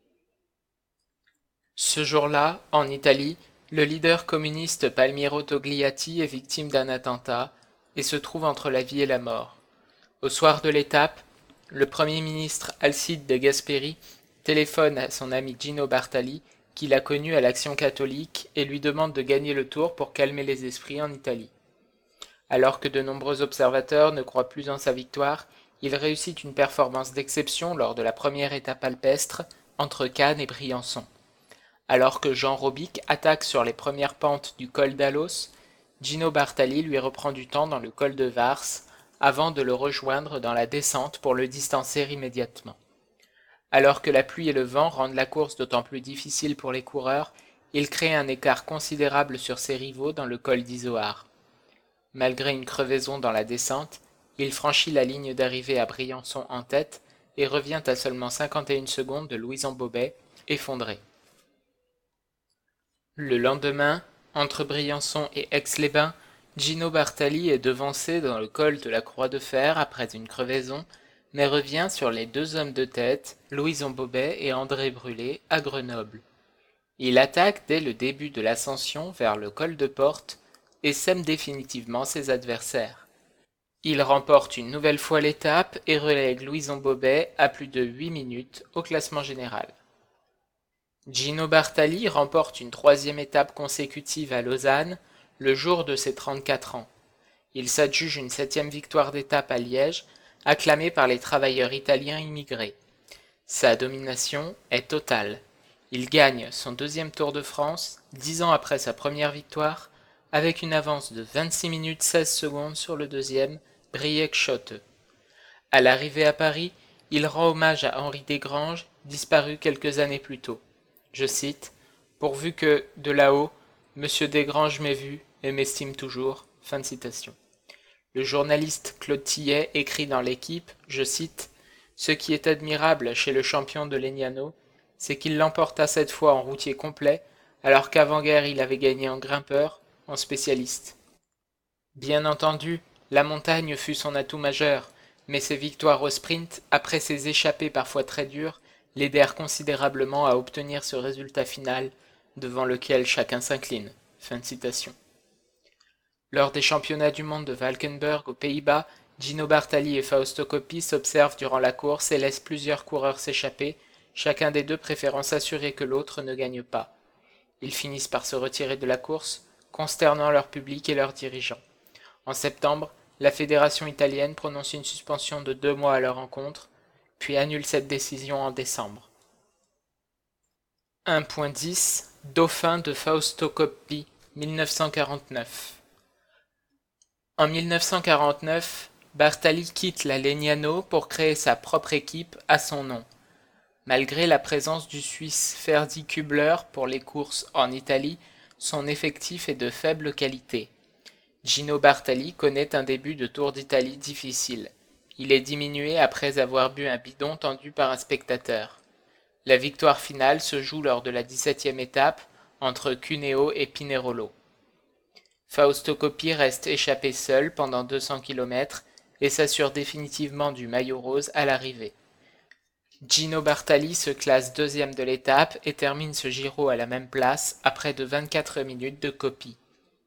Ce jour-là, en Italie, le leader communiste Palmiro Togliatti est victime d'un attentat et se trouve entre la vie et la mort. Au soir de l'étape, le Premier ministre Alcide de Gasperi téléphone à son ami Gino Bartali, qu'il a connu à l'Action catholique, et lui demande de gagner le Tour pour calmer les esprits en Italie. Alors que de nombreux observateurs ne croient plus en sa victoire, il réussit une performance d'exception lors de la première étape alpestre entre Cannes et Briançon. Alors que Jean Robic attaque sur les premières pentes du col d'Alos, Gino Bartali lui reprend du temps dans le col de Vars avant de le rejoindre dans la descente pour le distancer immédiatement. Alors que la pluie et le vent rendent la course d'autant plus difficile pour les coureurs, il crée un écart considérable sur ses rivaux dans le col d'Izoard. Malgré une crevaison dans la descente, il franchit la ligne d'arrivée à Briançon en tête et revient à seulement cinquante et une secondes de Louison Bobet, effondré. Le lendemain, entre Briançon et Aix-les-Bains, Gino Bartali est devancé dans le col de la Croix de Fer après une crevaison, mais revient sur les deux hommes de tête, Louison Bobet et André Brulé, à Grenoble. Il attaque dès le début de l'ascension vers le col de Porte et sème définitivement ses adversaires. Il remporte une nouvelle fois l'étape et relègue Louison Bobet à plus de huit minutes au classement général. Gino Bartali remporte une troisième étape consécutive à Lausanne, le jour de ses trente-quatre ans. Il s'adjuge une septième victoire d'étape à Liège, acclamée par les travailleurs italiens immigrés. Sa domination est totale. Il gagne son deuxième Tour de France, dix ans après sa première victoire, avec une avance de vingt-six minutes seize secondes sur le deuxième, Briec-Schott. À l'arrivée à Paris, il rend hommage à Henri Desgranges, disparu quelques années plus tôt. Je cite, « Pourvu que, de là-haut, Monsieur Desgranges m'ait vu et m'estime toujours. » Fin de citation. Le journaliste Claude Tillet écrit dans l'Équipe, je cite, « Ce qui est admirable chez le champion de Legnano, c'est qu'il l'emporta cette fois en routier complet, alors qu'avant-guerre il avait gagné en grimpeur, en spécialiste. Bien entendu, la montagne fut son atout majeur, mais ses victoires au sprint, après ses échappées parfois très dures, l'aidèrent considérablement à obtenir ce résultat final, devant lequel chacun s'incline. » Fin de citation. Lors des championnats du monde de Valkenburg aux Pays-Bas, Gino Bartali et Fausto Coppi s'observent durant la course et laissent plusieurs coureurs s'échapper, chacun des deux préférant s'assurer que l'autre ne gagne pas. Ils finissent par se retirer de la course, consternant leur public et leurs dirigeants. En septembre, la fédération italienne prononce une suspension de deux mois à leur encontre, puis annule cette décision en décembre. un point dix Dauphin de Fausto Coppi, mille neuf cent quarante-neuf. En mille neuf cent quarante-neuf, Bartali quitte la Legnano pour créer sa propre équipe à son nom. Malgré la présence du Suisse Ferdi Kübler pour les courses en Italie, son effectif est de faible qualité. Gino Bartali connaît un début de Tour d'Italie difficile. Il est diminué après avoir bu un bidon tendu par un spectateur. La victoire finale se joue lors de la dix-septième étape entre Cuneo et Pinerolo. Fausto Coppi reste échappé seul pendant deux cents kilomètres et s'assure définitivement du maillot rose à l'arrivée. Gino Bartali se classe deuxième de l'étape et termine ce Giro à la même place à près de vingt-quatre minutes de Coppi.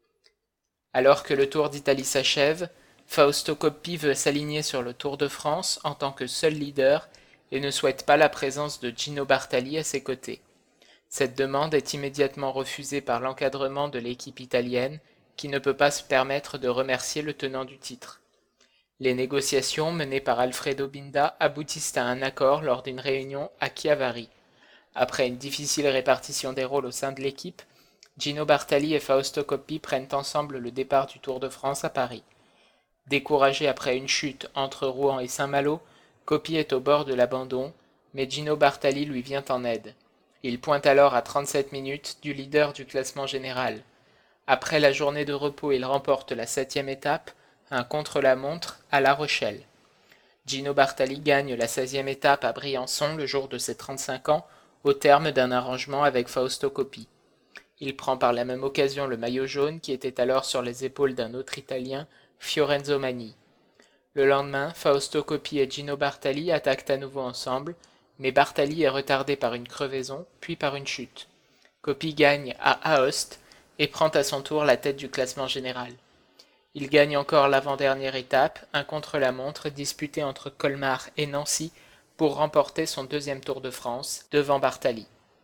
Alors que le Tour d'Italie s'achève, Fausto Coppi veut s'aligner sur le Tour de France en tant que seul leader et ne souhaite pas la présence de Gino Bartali à ses côtés. Cette demande est immédiatement refusée par l'encadrement de l'équipe italienne qui ne peut pas se permettre de remercier le tenant du titre. Les négociations menées par Alfredo Binda aboutissent à un accord lors d'une réunion à Chiavari. Après une difficile répartition des rôles au sein de l'équipe, Gino Bartali et Fausto Coppi prennent ensemble le départ du Tour de France à Paris. Découragé après une chute entre Rouen et Saint-Malo, Coppi est au bord de l'abandon, mais Gino Bartali lui vient en aide. Il pointe alors à trente-sept minutes du leader du classement général. Après la journée de repos, il remporte la septième étape, un contre-la-montre à La Rochelle. Gino Bartali gagne la seizième étape à Briançon le jour de ses trente-cinq ans, au terme d'un arrangement avec Fausto Coppi. Il prend par la même occasion le maillot jaune qui était alors sur les épaules d'un autre Italien, Fiorenzo Magni. Le lendemain, Fausto Coppi et Gino Bartali attaquent à nouveau ensemble, mais Bartali est retardé par une crevaison, puis par une chute. Coppi gagne à Aoste et prend à son tour la tête du classement général. Il gagne encore l'avant-dernière étape, un contre-la-montre disputé entre Colmar et Nancy pour remporter son deuxième Tour de France devant Bartali.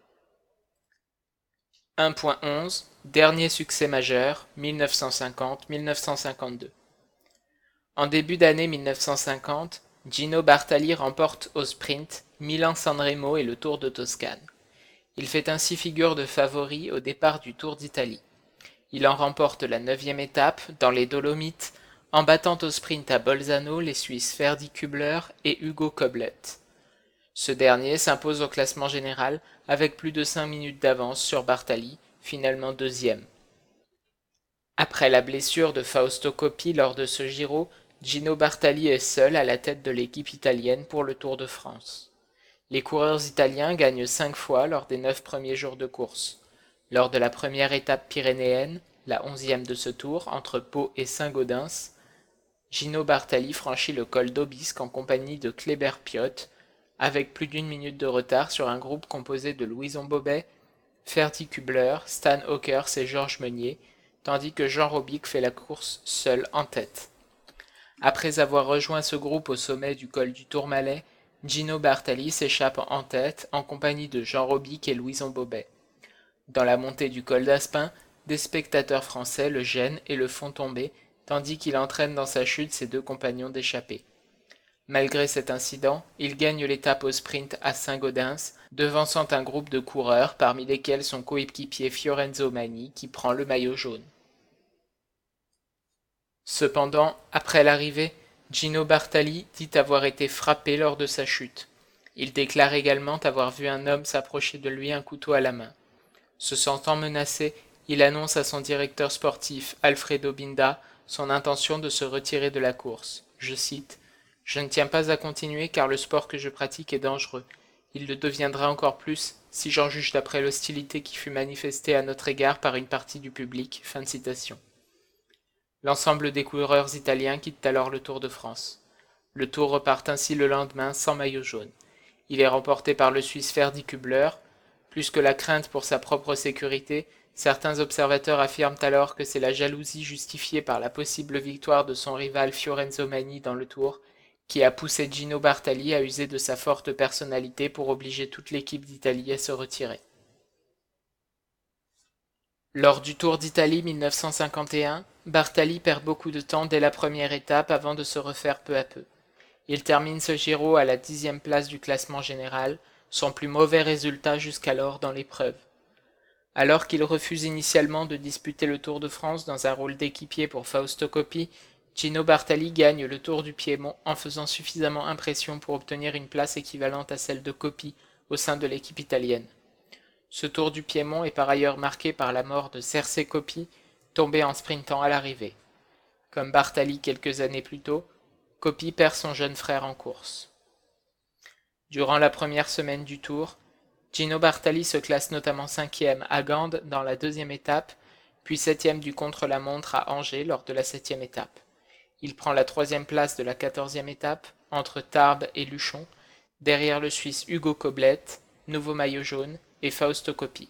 un point onze Dernier succès majeur, mille neuf cent cinquante à mille neuf cent cinquante-deux. En début d'année mille neuf cent cinquante, Gino Bartali remporte au sprint Milan-San Remo et le Tour de Toscane. Il fait ainsi figure de favori au départ du Tour d'Italie. Il en remporte la neuvième étape dans les Dolomites en battant au sprint à Bolzano les Suisses Ferdi Kübler et Hugo Koblet. Ce dernier s'impose au classement général avec plus de cinq minutes d'avance sur Bartali, finalement deuxième. Après la blessure de Fausto Coppi lors de ce Giro, Gino Bartali est seul à la tête de l'équipe italienne pour le Tour de France. Les coureurs italiens gagnent cinq fois lors des neuf premiers jours de course. Lors de la première étape pyrénéenne, la onzième de ce tour, entre Pau et Saint-Gaudens, Gino Bartali franchit le col d'Aubisque en compagnie de Kléber Piot, avec plus d'une minute de retard sur un groupe composé de Louison Bobet, Ferdi Kübler, Stan Ockers et Georges Meunier, tandis que Jean Robic fait la course seul en tête. Après avoir rejoint ce groupe au sommet du col du Tourmalet, Gino Bartali s'échappe en tête en compagnie de Jean Robic et Louison Bobet. Dans la montée du col d'Aspin, des spectateurs français le gênent et le font tomber, tandis qu'il entraîne dans sa chute ses deux compagnons d'échappée. Malgré cet incident, il gagne l'étape au sprint à Saint-Gaudens, devançant un groupe de coureurs parmi lesquels son coéquipier Fiorenzo Magni qui prend le maillot jaune. Cependant, après l'arrivée, Gino Bartali dit avoir été frappé lors de sa chute. Il déclare également avoir vu un homme s'approcher de lui un couteau à la main. Se sentant menacé, il annonce à son directeur sportif Alfredo Binda son intention de se retirer de la course. Je cite : « Je ne tiens pas à continuer car le sport que je pratique est dangereux. Il le deviendra encore plus si j'en juge d'après l'hostilité qui fut manifestée à notre égard par une partie du public. » Fin de citation. L'ensemble des coureurs italiens quittent alors le Tour de France. Le Tour repart ainsi le lendemain sans maillot jaune. Il est remporté par le Suisse Ferdi Kübler. Plus que la crainte pour sa propre sécurité, certains observateurs affirment alors que c'est la jalousie justifiée par la possible victoire de son rival Fiorenzo Magni dans le Tour qui a poussé Gino Bartali à user de sa forte personnalité pour obliger toute l'équipe d'Italie à se retirer. Lors du Tour d'Italie mille neuf cent cinquante et un, Bartali perd beaucoup de temps dès la première étape avant de se refaire peu à peu. Il termine ce Giro à la dixième place du classement général, son plus mauvais résultat jusqu'alors dans l'épreuve. Alors qu'il refuse initialement de disputer le Tour de France dans un rôle d'équipier pour Fausto Coppi, Gino Bartali gagne le Tour du Piémont en faisant suffisamment impression pour obtenir une place équivalente à celle de Coppi au sein de l'équipe italienne. Ce Tour du Piémont est par ailleurs marqué par la mort de Serse Coppi, tombé en sprintant à l'arrivée. Comme Bartali quelques années plus tôt, Coppi perd son jeune frère en course. Durant la première semaine du Tour, Gino Bartali se classe notamment cinquième à Gand dans la deuxième étape, puis septième du contre-la-montre à Angers lors de la septième étape. Il prend la troisième place de la quatorzième étape, entre Tarbes et Luchon, derrière le Suisse Ugo Koblet, nouveau maillot jaune, et Fausto Coppi.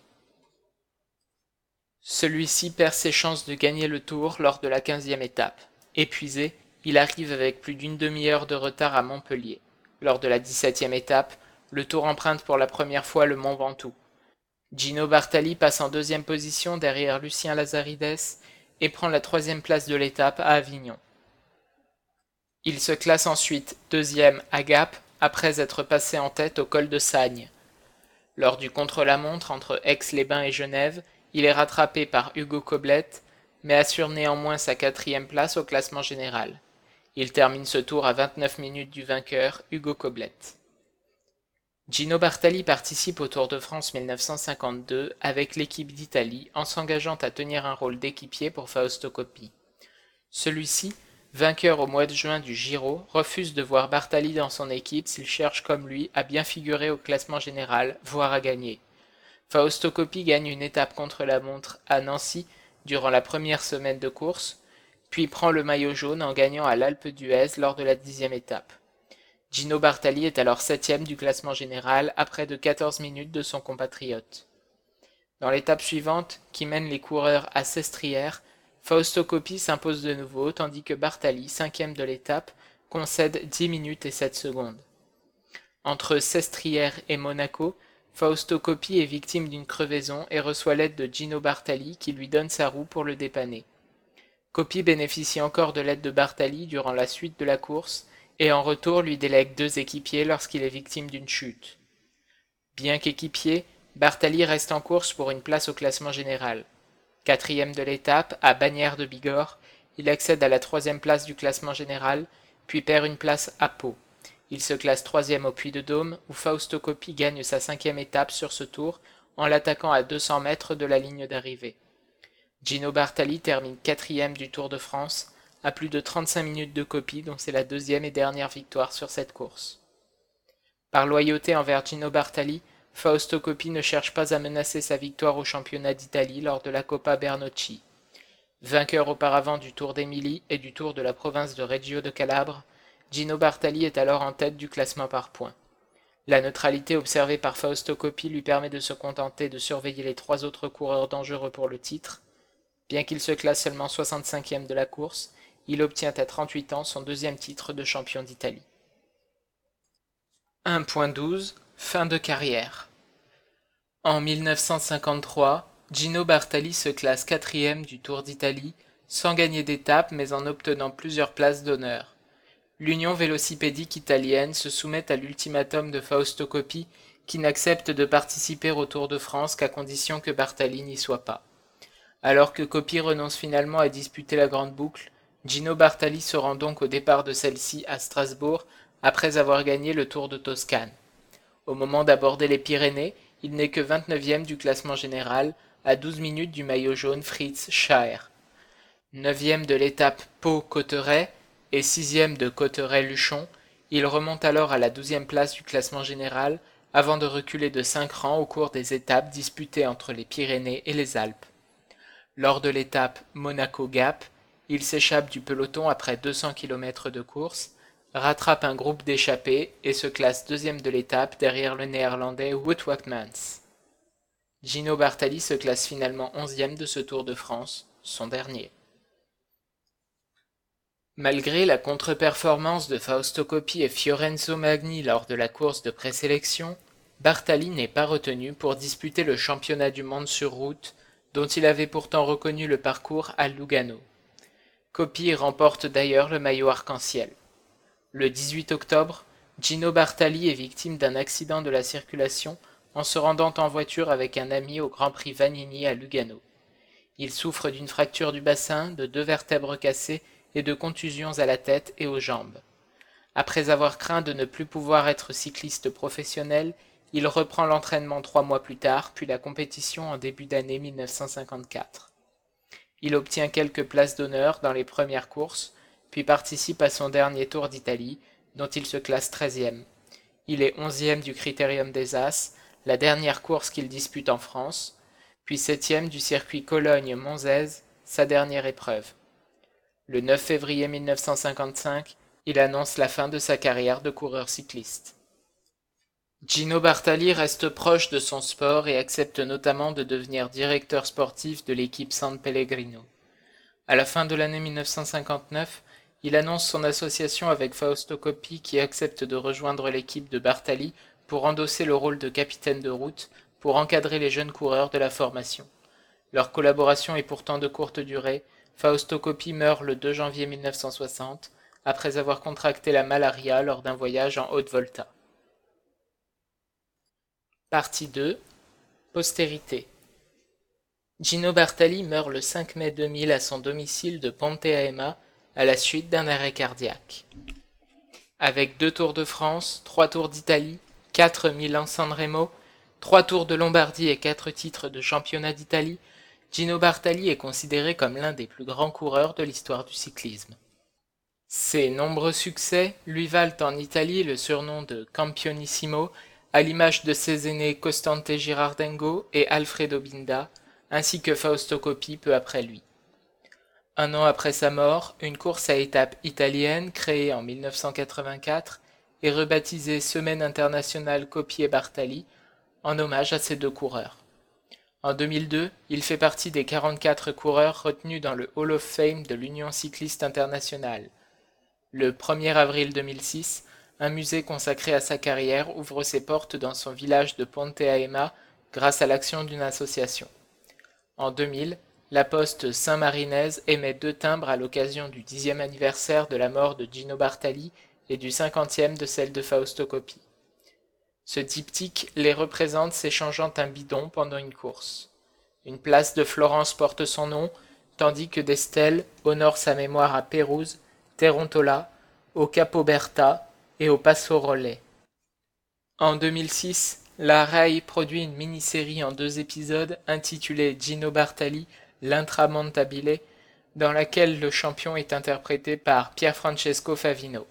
Celui-ci perd ses chances de gagner le Tour lors de la quinzième étape. Épuisé, il arrive avec plus d'une demi-heure de retard à Montpellier. Lors de la dix-septième étape, le Tour emprunte pour la première fois le Mont Ventoux. Gino Bartali passe en deuxième position derrière Lucien Lazarides et prend la troisième place de l'étape à Avignon. Il se classe ensuite deuxième à Gap après être passé en tête au col de Sagne. Lors du contre-la-montre entre Aix-les-Bains et Genève, il est rattrapé par Ugo Koblet, mais assure néanmoins sa quatrième place au classement général. Il termine ce tour à vingt-neuf minutes du vainqueur, Ugo Koblet. Gino Bartali participe au Tour de France mille neuf cent cinquante-deux avec l'équipe d'Italie en s'engageant à tenir un rôle d'équipier pour Fausto Coppi. Celui-ci, vainqueur au mois de juin du Giro, refuse de voir Bartali dans son équipe s'il cherche comme lui à bien figurer au classement général, voire à gagner. Fausto Coppi gagne une étape contre la montre à Nancy durant la première semaine de course, puis prend le maillot jaune en gagnant à l'Alpe d'Huez lors de la dixième étape. Gino Bartali est alors septième du classement général à près de quatorze minutes de son compatriote. Dans l'étape suivante, qui mène les coureurs à Sestrières, Fausto Coppi s'impose de nouveau, tandis que Bartali, cinquième de l'étape, concède dix minutes et sept secondes. Entre Sestrières et Monaco, Fausto Coppi est victime d'une crevaison et reçoit l'aide de Gino Bartali qui lui donne sa roue pour le dépanner. Coppi bénéficie encore de l'aide de Bartali durant la suite de la course et en retour lui délègue deux équipiers lorsqu'il est victime d'une chute. Bien qu'équipier, Bartali reste en course pour une place au classement général. Quatrième de l'étape, à Bagnères de Bigorre, il accède à la troisième place du classement général, puis perd une place à Pau. Il se classe troisième au Puy-de-Dôme, où Fausto Coppi gagne sa cinquième étape sur ce tour, en l'attaquant à deux cents mètres de la ligne d'arrivée. Gino Bartali termine quatrième du Tour de France, à plus de trente-cinq minutes de Coppi, dont c'est la deuxième et dernière victoire sur cette course. Par loyauté envers Gino Bartali, Fausto Coppi ne cherche pas à menacer sa victoire au championnat d'Italie lors de la Coppa Bernocchi. Vainqueur auparavant du Tour d'Émilie et du Tour de la province de Reggio de Calabre, Gino Bartali est alors en tête du classement par points. La neutralité observée par Fausto Coppi lui permet de se contenter de surveiller les trois autres coureurs dangereux pour le titre. Bien qu'il se classe seulement soixante-cinquième de la course, il obtient à trente-huit ans son deuxième titre de champion d'Italie. un point douze Fin de carrière. En mille neuf cent cinquante-trois, Gino Bartali se classe quatrième du Tour d'Italie, sans gagner d'étape mais en obtenant plusieurs places d'honneur. L'Union vélocipédique italienne se soumet à l'ultimatum de Fausto Coppi, qui n'accepte de participer au Tour de France qu'à condition que Bartali n'y soit pas. Alors que Coppi renonce finalement à disputer la Grande Boucle, Gino Bartali se rend donc au départ de celle-ci à Strasbourg après avoir gagné le Tour de Toscane. Au moment d'aborder les Pyrénées, il n'est que vingt-neuvième du classement général, à douze minutes du maillot jaune Fritz Schaer. Neuvième de l'étape Pau-Cauterets et sixième de Cauterets-Luchon, il remonte alors à la douzième place du classement général avant de reculer de cinq rangs au cours des étapes disputées entre les Pyrénées et les Alpes. Lors de l'étape Monaco-Gap, il s'échappe du peloton après deux cents kilomètres de course, rattrape un groupe d'échappés et se classe deuxième de l'étape derrière le néerlandais Wout Wachtmans. Gino Bartali se classe finalement onzième de ce Tour de France, son dernier. Malgré la contre-performance de Fausto Coppi et Fiorenzo Magni lors de la course de présélection, Bartali n'est pas retenu pour disputer le championnat du monde sur route, dont il avait pourtant reconnu le parcours à Lugano. Coppi remporte d'ailleurs le maillot arc-en-ciel. Le dix-huit octobre, Gino Bartali est victime d'un accident de la circulation en se rendant en voiture avec un ami au Grand Prix Vanini à Lugano. Il souffre d'une fracture du bassin, de deux vertèbres cassées et de contusions à la tête et aux jambes. Après avoir craint de ne plus pouvoir être cycliste professionnel, il reprend l'entraînement trois mois plus tard, puis la compétition en début d'année mille neuf cent cinquante-quatre. Il obtient quelques places d'honneur dans les premières courses, puis participe à son dernier Tour d'Italie, dont il se classe treizième. Il est onzième du Critérium des As, la dernière course qu'il dispute en France, puis septième du circuit Cologne-Monzès, sa dernière épreuve. Le neuf février mille neuf cent cinquante-cinq, il annonce la fin de sa carrière de coureur cycliste. Gino Bartali reste proche de son sport et accepte notamment de devenir directeur sportif de l'équipe San Pellegrino. À la fin de l'année mille neuf cent cinquante-neuf, il annonce son association avec Fausto Coppi qui accepte de rejoindre l'équipe de Bartali pour endosser le rôle de capitaine de route pour encadrer les jeunes coureurs de la formation. Leur collaboration est pourtant de courte durée. Fausto Coppi meurt le deux janvier mille neuf cent soixante, après avoir contracté la malaria lors d'un voyage en Haute-Volta. Partie deux. Postérité. Gino Bartali meurt le cinq mai deux mille à son domicile de Ponte Aema à la suite d'un arrêt cardiaque. Avec deux Tours de France, trois Tours d'Italie, quatre Milan-San Remo, trois Tours de Lombardie et quatre titres de championnat d'Italie, Gino Bartali est considéré comme l'un des plus grands coureurs de l'histoire du cyclisme. Ses nombreux succès lui valent en Italie le surnom de Campionissimo, à l'image de ses aînés Costante Girardengo et Alfredo Binda, ainsi que Fausto Coppi peu après lui. Un an après sa mort, une course à étapes italienne, créée en mille neuf cent quatre-vingt-quatre, est rebaptisée Semaine internationale Coppi et Bartali, en hommage à ces deux coureurs. En deux mille deux, il fait partie des quarante-quatre coureurs retenus dans le Hall of Fame de l'Union cycliste internationale. Le premier avril deux mille six, un musée consacré à sa carrière ouvre ses portes dans son village de Ponte Aema grâce à l'action d'une association. En deux mille, la Poste Saint-Marinaise émet deux timbres à l'occasion du dixième anniversaire de la mort de Gino Bartali et du cinquantième de celle de Fausto Coppi. Ce diptyque les représente s'échangeant un bidon pendant une course. Une place de Florence porte son nom, tandis que des stèles honorent sa mémoire à Pérouse, Terontola, au Capo Berta et au Passo Rolle. En deux mille six, la Rai produit une mini-série en deux épisodes intitulée Gino Bartali, l'Intramontabile, dans laquelle le champion est interprété par Pierfrancesco Favino.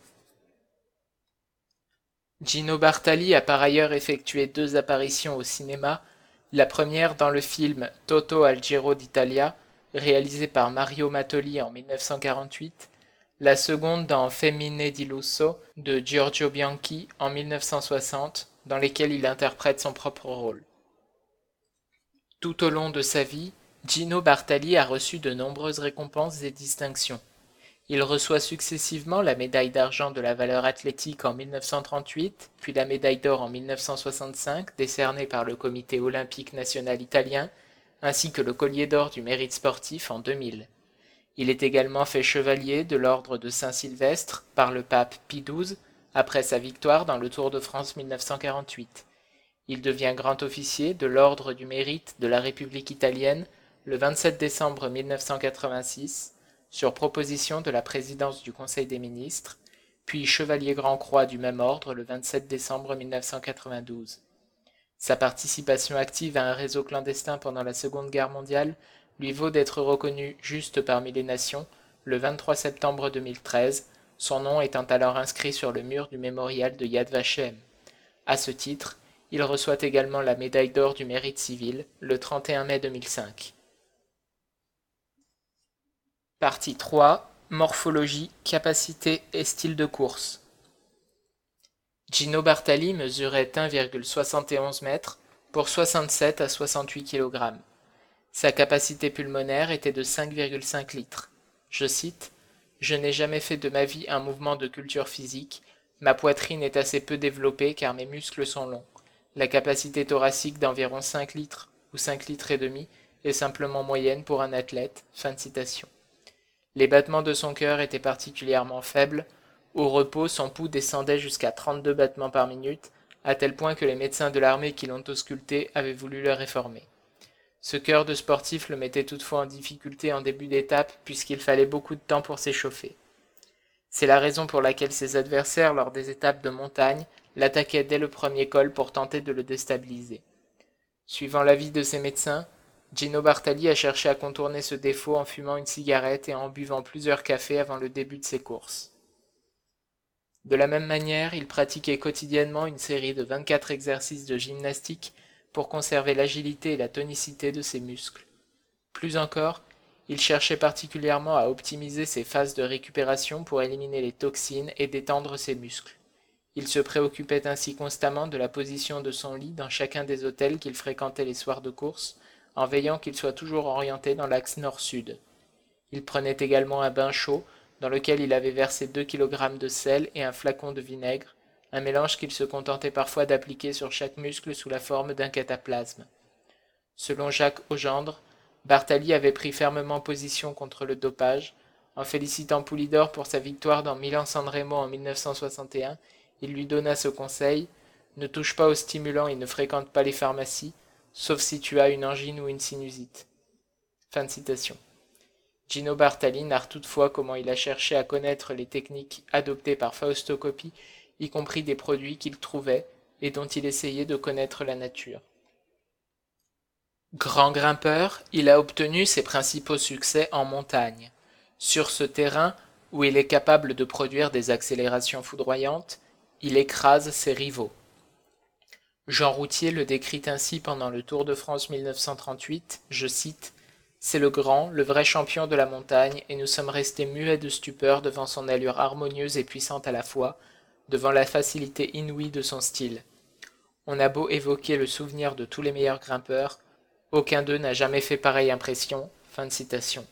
Gino Bartali a par ailleurs effectué deux apparitions au cinéma, la première dans le film Toto al Giro d'Italia, réalisé par Mario Mattoli en mille neuf cent quarante-huit, la seconde dans Femmine di Lusso de Giorgio Bianchi en mille neuf cent soixante, dans lesquelles il interprète son propre rôle. Tout au long de sa vie, Gino Bartali a reçu de nombreuses récompenses et distinctions. Il reçoit successivement la médaille d'argent de la valeur athlétique en mille neuf cent trente-huit, puis la médaille d'or en mille neuf cent soixante-cinq, décernée par le Comité olympique national italien, ainsi que le collier d'or du mérite sportif en deux mille. Il est également fait chevalier de l'ordre de Saint-Sylvestre par le pape Pie douze, après sa victoire dans le Tour de France mille neuf cent quarante-huit. Il devient grand officier de l'ordre du mérite de la République italienne le vingt-sept décembre mille neuf cent quatre-vingt-six, sur proposition de la présidence du Conseil des ministres, puis chevalier grand-croix du même ordre le vingt-sept décembre mille neuf cent quatre-vingt-douze. Sa participation active à un réseau clandestin pendant la Seconde Guerre mondiale lui vaut d'être reconnu juste parmi les nations le vingt-trois septembre deux mille treize, son nom étant alors inscrit sur le mur du mémorial de Yad Vashem. À ce titre, il reçoit également la médaille d'or du mérite civil le trente et un mai deux mille cinq. Partie trois. Morphologie, capacité et style de course. Gino Bartali mesurait un virgule soixante et onze mètres pour soixante-sept à soixante-huit kilogrammes. Sa capacité pulmonaire était de cinq virgule cinq litres. Je cite : « Je n'ai jamais fait de ma vie un mouvement de culture physique. Ma poitrine est assez peu développée car mes muscles sont longs. La capacité thoracique d'environ cinq litres ou cinq litres et demi est simplement moyenne pour un athlète. » Fin de citation. Les battements de son cœur étaient particulièrement faibles. Au repos, son pouls descendait jusqu'à trente-deux battements par minute, à tel point que les médecins de l'armée qui l'ont ausculté avaient voulu le réformer. Ce cœur de sportif le mettait toutefois en difficulté en début d'étape puisqu'il fallait beaucoup de temps pour s'échauffer. C'est la raison pour laquelle ses adversaires lors des étapes de montagne l'attaquaient dès le premier col pour tenter de le déstabiliser. Suivant l'avis de ses médecins, Gino Bartali a cherché à contourner ce défaut en fumant une cigarette et en buvant plusieurs cafés avant le début de ses courses. De la même manière, il pratiquait quotidiennement une série de vingt-quatre exercices de gymnastique pour conserver l'agilité et la tonicité de ses muscles. Plus encore, il cherchait particulièrement à optimiser ses phases de récupération pour éliminer les toxines et détendre ses muscles. Il se préoccupait ainsi constamment de la position de son lit dans chacun des hôtels qu'il fréquentait les soirs de course, en veillant qu'il soit toujours orienté dans l'axe nord-sud. Il prenait également un bain chaud, dans lequel il avait versé deux kilogrammes de sel et un flacon de vinaigre, un mélange qu'il se contentait parfois d'appliquer sur chaque muscle sous la forme d'un cataplasme. Selon Jacques Augendre, Bartali avait pris fermement position contre le dopage. En félicitant Poulidor pour sa victoire dans Milan-San Remo en mille neuf cent soixante et un, il lui donna ce conseil : « Ne touche pas aux stimulants et ne fréquente pas les pharmacies, sauf si tu as une angine ou une sinusite. » Fin de citation. Gino Bartali narre toutefois comment il a cherché à connaître les techniques adoptées par Fausto Coppi, y compris des produits qu'il trouvait et dont il essayait de connaître la nature. Grand grimpeur, il a obtenu ses principaux succès en montagne. Sur ce terrain, où il est capable de produire des accélérations foudroyantes, il écrase ses rivaux. Jean Routhier le décrit ainsi pendant le Tour de France mille neuf cent trente-huit, je cite : « C'est le grand, le vrai champion de la montagne, et nous sommes restés muets de stupeur devant son allure harmonieuse et puissante à la fois, devant la facilité inouïe de son style. On a beau évoquer le souvenir de tous les meilleurs grimpeurs, aucun d'eux n'a jamais fait pareille impression. » Fin de citation.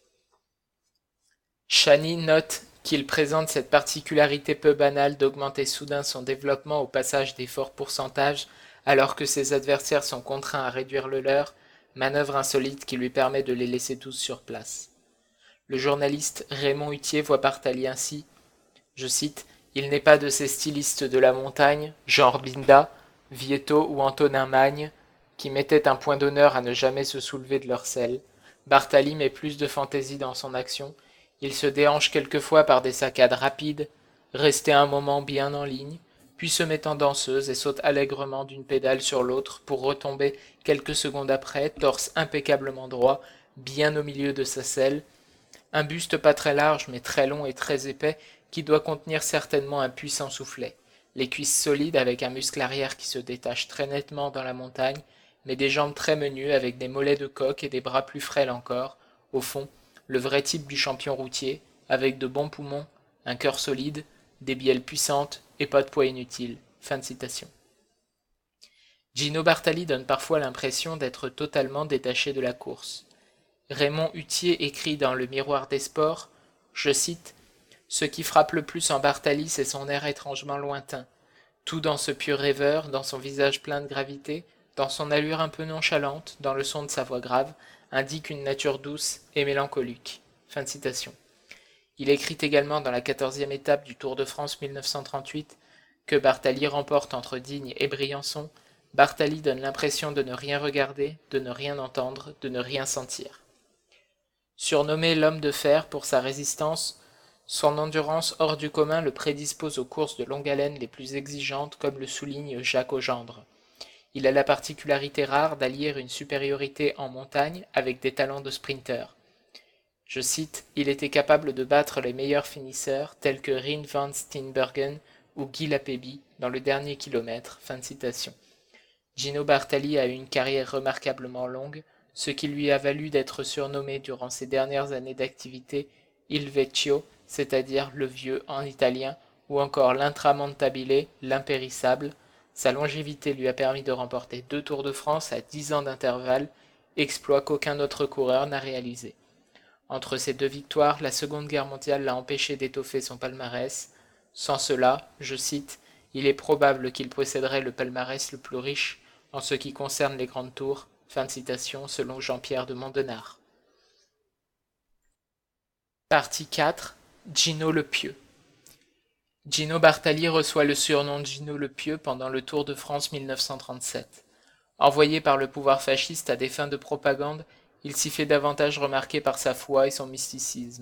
Chani note qu'il présente cette particularité peu banale d'augmenter soudain son développement au passage des forts pourcentages, alors que ses adversaires sont contraints à réduire le leur, manœuvre insolite qui lui permet de les laisser tous sur place. Le journaliste Raymond Hutier voit Bartali ainsi, je cite, « Il n'est pas de ces stylistes de la montagne, genre Binda, Vietto ou Antonin Magne, qui mettaient un point d'honneur à ne jamais se soulever de leur selle. Bartali met plus de fantaisie dans son action. Il se déhanche quelquefois par des saccades rapides, restait un moment bien en ligne, puis se met en danseuse et saute allègrement d'une pédale sur l'autre pour retomber quelques secondes après, torse impeccablement droit, bien au milieu de sa selle. Un buste pas très large mais très long et très épais qui doit contenir certainement un puissant soufflet. Les cuisses solides avec un muscle arrière qui se détache très nettement dans la montagne, mais des jambes très menues avec des mollets de coq et des bras plus frêles encore. Au fond, le vrai type du champion routier, avec de bons poumons, un cœur solide, des bielles puissantes et pas de poids inutile. » Fin de citation. Gino Bartali donne parfois l'impression d'être totalement détaché de la course. Raymond Hutier écrit dans Le Miroir des Sports, je cite, « Ce qui frappe le plus en Bartali, c'est son air étrangement lointain. Tout dans ce pieux rêveur, dans son visage plein de gravité, dans son allure un peu nonchalante, dans le son de sa voix grave, indique une nature douce et mélancolique. » Fin de citation. Il écrit également dans la quatorzième étape du Tour de France mille neuf cent trente-huit que Bartali remporte entre Digne et Briançon. Bartali donne l'impression de ne rien regarder, de ne rien entendre, de ne rien sentir. Surnommé l'homme de fer pour sa résistance, son endurance hors du commun le prédispose aux courses de longue haleine les plus exigeantes, comme le souligne Jacques Augendre. Il a la particularité rare d'allier une supériorité en montagne avec des talents de sprinter. Je cite, « Il était capable de battre les meilleurs finisseurs tels que Rien van Steenbergen ou Guy Lapébie dans le dernier kilomètre. » Fin de citation. Gino Bartali a eu une carrière remarquablement longue, ce qui lui a valu d'être surnommé durant ses dernières années d'activité Il Vecchio, c'est-à-dire le vieux en italien, ou encore l'Intramontabile, l'impérissable. Sa longévité lui a permis de remporter deux Tours de France à dix ans d'intervalle, exploit qu'aucun autre coureur n'a réalisé. Entre ces deux victoires, la Seconde Guerre mondiale l'a empêché d'étoffer son palmarès. Sans cela, je cite, « Il est probable qu'il posséderait le palmarès le plus riche en ce qui concerne les grandes tours. » Fin de citation selon Jean-Pierre de Mondenard. Partie quatre. Gino le Pieux. Gino Bartali reçoit le surnom Gino le Pieux pendant le Tour de France mille neuf cent trente-sept. Envoyé par le pouvoir fasciste à des fins de propagande, il s'y fait davantage remarquer par sa foi et son mysticisme.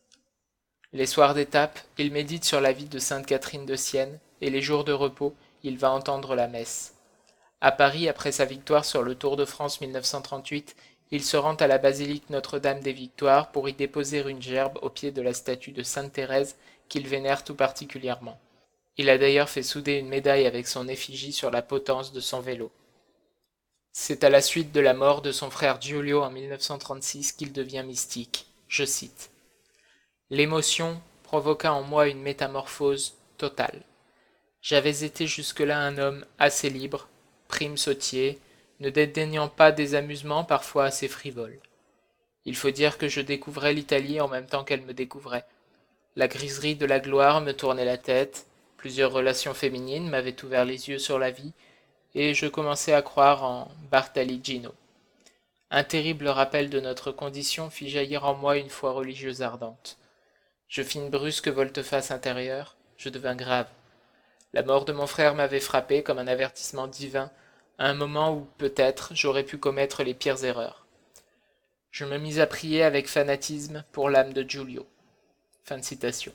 Les soirs d'étape, il médite sur la vie de sainte Catherine de Sienne, et les jours de repos, il va entendre la messe. À Paris, après sa victoire sur le Tour de France mille neuf cent trente-huit, il se rend à la basilique Notre-Dame des Victoires pour y déposer une gerbe au pied de la statue de sainte Thérèse qu'il vénère tout particulièrement. Il a d'ailleurs fait souder une médaille avec son effigie sur la potence de son vélo. C'est à la suite de la mort de son frère Giulio en mille neuf cent trente-six qu'il devient mystique. Je cite. « L'émotion provoqua en moi une métamorphose totale. J'avais été jusque-là un homme assez libre, prime sautier, ne dédaignant pas des amusements parfois assez frivoles. Il faut dire que je découvrais l'Italie en même temps qu'elle me découvrait. La griserie de la gloire me tournait la tête, plusieurs relations féminines m'avaient ouvert les yeux sur la vie, et je commençais à croire en Bartali Gino. Un terrible rappel de notre condition fit jaillir en moi une foi religieuse ardente. Je fis une brusque volte-face intérieure, je devins grave. La mort de mon frère m'avait frappé comme un avertissement divin, à un moment où, peut-être, j'aurais pu commettre les pires erreurs. Je me mis à prier avec fanatisme pour l'âme de Giulio. » Fin de citation.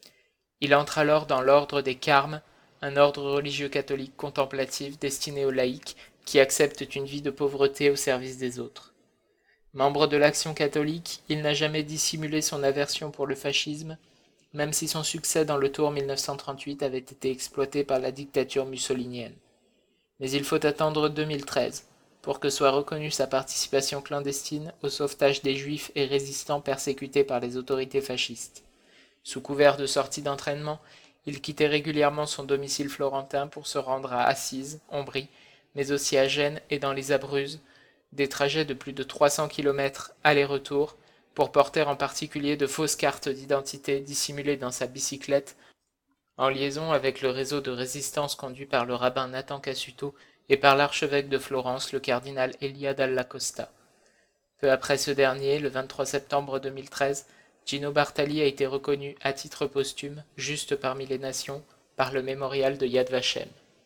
Il entre alors dans l'ordre des Carmes, un ordre religieux catholique contemplatif destiné aux laïcs qui acceptent une vie de pauvreté au service des autres. Membre de l'Action catholique, il n'a jamais dissimulé son aversion pour le fascisme, même si son succès dans le Tour mille neuf cent trente-huit avait été exploité par la dictature mussolinienne. Mais il faut attendre deux mille treize pour que soit reconnue sa participation clandestine au sauvetage des Juifs et résistants persécutés par les autorités fascistes. Sous couvert de sorties d'entraînement, il quittait régulièrement son domicile florentin pour se rendre à Assise, Ombrie, mais aussi à Gênes et dans les Abruzzes, des trajets de plus de trois cents kilomètres aller-retour, pour porter en particulier de fausses cartes d'identité dissimulées dans sa bicyclette, en liaison avec le réseau de résistance conduit par le rabbin Nathan Cassuto et par l'archevêque de Florence, le cardinal Elia Dalla Costa. Peu après ce dernier, le vingt-trois septembre deux mille treize, Gino Bartali a été reconnu à titre posthume, juste parmi les nations, par le mémorial de Yad Vashem.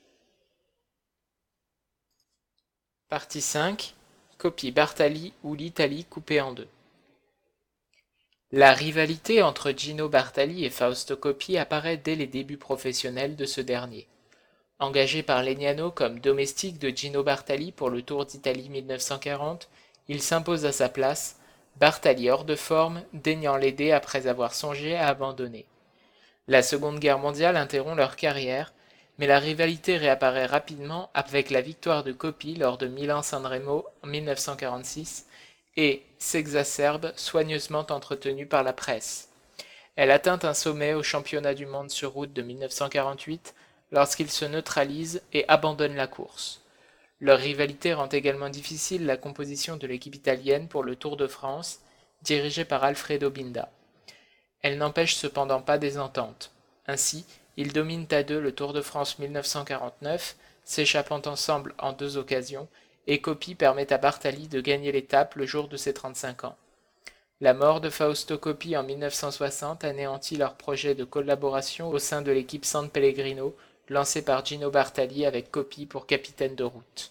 Partie cinq. Coppi Bartali ou l'Italie coupée en deux. La rivalité entre Gino Bartali et Fausto Coppi apparaît dès les débuts professionnels de ce dernier. Engagé par Legnano comme domestique de Gino Bartali pour le Tour d'Italie mille neuf cent quarante, il s'impose à sa place, Bartali hors de forme, daignant l'aider après avoir songé à abandonner. La Seconde Guerre mondiale interrompt leur carrière, mais la rivalité réapparaît rapidement avec la victoire de Coppi lors de Milan-San Remo en mille neuf cent quarante-six et s'exacerbe, soigneusement entretenue par la presse. Elle atteint un sommet au championnat du monde sur route de mille neuf cent quarante-huit lorsqu'il se neutralise et abandonne la course. Leur rivalité rend également difficile la composition de l'équipe italienne pour le Tour de France, dirigée par Alfredo Binda. Elle n'empêche cependant pas des ententes. Ainsi, ils dominent à deux le Tour de France mille neuf cent quarante-neuf, s'échappant ensemble en deux occasions, et Coppi permet à Bartali de gagner l'étape le jour de ses trente-cinq ans. La mort de Fausto Coppi en mille neuf cent soixante anéantit leur projet de collaboration au sein de l'équipe San Pellegrino, lancé par Gino Bartali avec Coppi pour capitaine de route.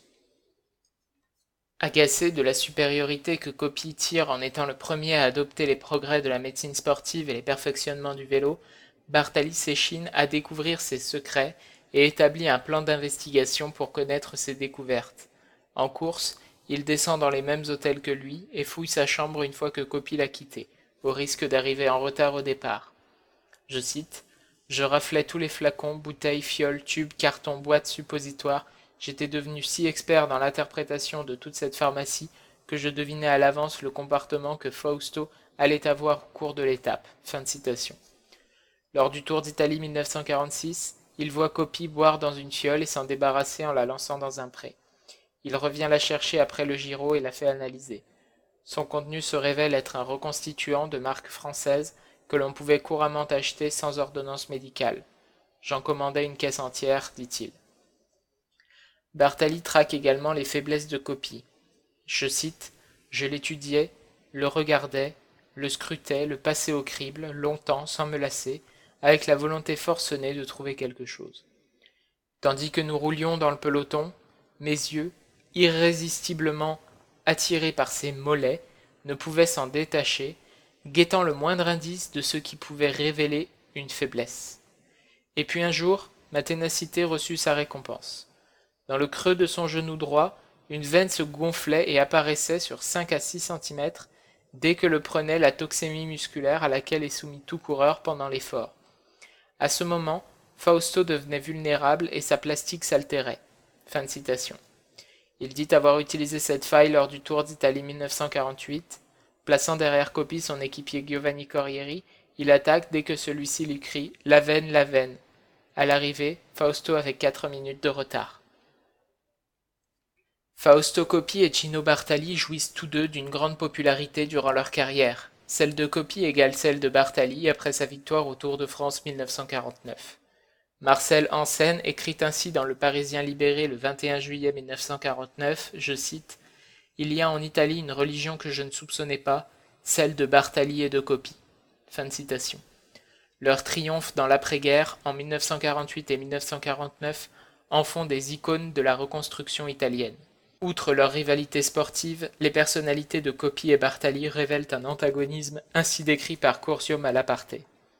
Agacé de la supériorité que Coppi tire en étant le premier à adopter les progrès de la médecine sportive et les perfectionnements du vélo, Bartali s'échine à découvrir ses secrets et établit un plan d'investigation pour connaître ses découvertes. En course, il descend dans les mêmes hôtels que lui et fouille sa chambre une fois que Coppi l'a quitté, au risque d'arriver en retard au départ. Je cite « Je raflais tous les flacons, bouteilles, fioles, tubes, cartons, boîtes, suppositoires. J'étais devenu si expert dans l'interprétation de toute cette pharmacie que je devinais à l'avance le comportement que Fausto allait avoir au cours de l'étape. » Fin de citation. Lors du Tour d'Italie mille neuf cent quarante-six, il voit Coppi boire dans une fiole et s'en débarrasser en la lançant dans un pré. Il revient la chercher après le Giro et la fait analyser. Son contenu se révèle être un reconstituant de marque française que l'on pouvait couramment acheter sans ordonnance médicale. J'en commandais une caisse entière, dit-il. Bartali traque également les faiblesses de Coppi. Je cite « Je l'étudiais, le regardais, le scrutais, le passais au crible, longtemps, sans me lasser, avec la volonté forcenée de trouver quelque chose. Tandis que nous roulions dans le peloton, mes yeux, irrésistiblement attirés par ses mollets, ne pouvaient s'en détacher, guettant le moindre indice de ce qui pouvait révéler une faiblesse. Et puis un jour, ma ténacité reçut sa récompense. Dans le creux de son genou droit, une veine se gonflait et apparaissait sur cinq à six centimètres dès que le prenait la toxémie musculaire à laquelle est soumis tout coureur pendant l'effort. À ce moment, Fausto devenait vulnérable et sa plastique s'altérait. Fin de citation. Il dit avoir utilisé cette faille lors du Tour d'Italie mille neuf cent quarante-huit. Plaçant derrière Coppi son équipier Giovanni Corrieri, il attaque dès que celui-ci lui crie « La veine, la veine ». À l'arrivée, Fausto avait quatre minutes de retard. Fausto Coppi et Gino Bartali jouissent tous deux d'une grande popularité durant leur carrière. Celle de Coppi égale celle de Bartali après sa victoire au Tour de France mille neuf cent quarante-neuf. Marcel Hansen écrit ainsi dans Le Parisien libéré le vingt et un juillet mille neuf cent quarante-neuf, je cite « Il y a en Italie une religion que je ne soupçonnais pas, celle de Bartali et de Coppi. » Fin de citation. Leur triomphe dans l'après-guerre, en mille neuf cent quarante-huit et mille neuf cent quarante-neuf, en font des icônes de la reconstruction italienne. Outre leur rivalité sportive, les personnalités de Coppi et Bartali révèlent un antagonisme ainsi décrit par Curzio Malaparte.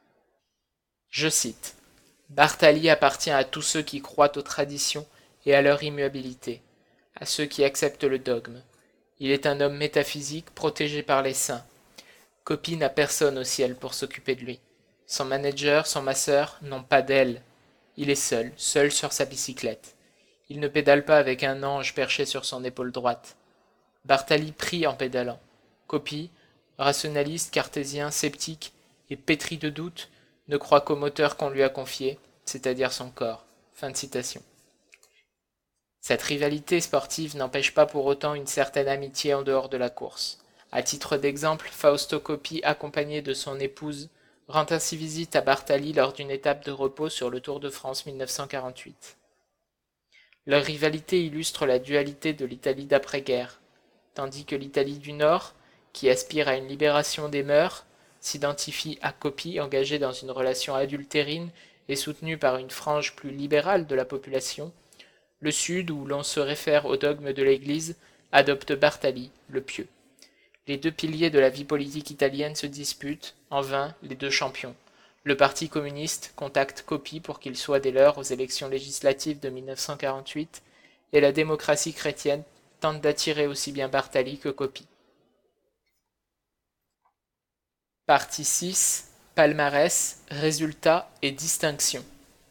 Je cite « Bartali appartient à tous ceux qui croient aux traditions et à leur immuabilité, à ceux qui acceptent le dogme. Il est un homme métaphysique protégé par les saints. Coppi n'a personne au ciel pour s'occuper de lui. Son manager, son masseur n'ont pas d'aile. Il est seul, seul sur sa bicyclette. Il ne pédale pas avec un ange perché sur son épaule droite. Bartali prie en pédalant. Coppi, rationaliste, cartésien, sceptique et pétri de doutes, ne croit qu'au moteur qu'on lui a confié, c'est-à-dire son corps. » Fin de citation. Cette rivalité sportive n'empêche pas pour autant une certaine amitié en dehors de la course. À titre d'exemple, Fausto Coppi, accompagné de son épouse, rend ainsi visite à Bartali lors d'une étape de repos sur le Tour de France mille neuf cent quarante-huit. Leur rivalité illustre la dualité de l'Italie d'après-guerre, tandis que l'Italie du Nord, qui aspire à une libération des mœurs, s'identifie à Coppi engagé dans une relation adultérine et soutenu par une frange plus libérale de la population. Le Sud, où l'on se réfère au dogme de l'Église, adopte Bartali, le pieux. Les deux piliers de la vie politique italienne se disputent, en vain, les deux champions. Le Parti communiste contacte Coppi pour qu'il soit des leurs aux élections législatives de mille neuf cent quarante-huit, et la démocratie chrétienne tente d'attirer aussi bien Bartali que Coppi. Partie six. Palmarès, résultats et distinctions.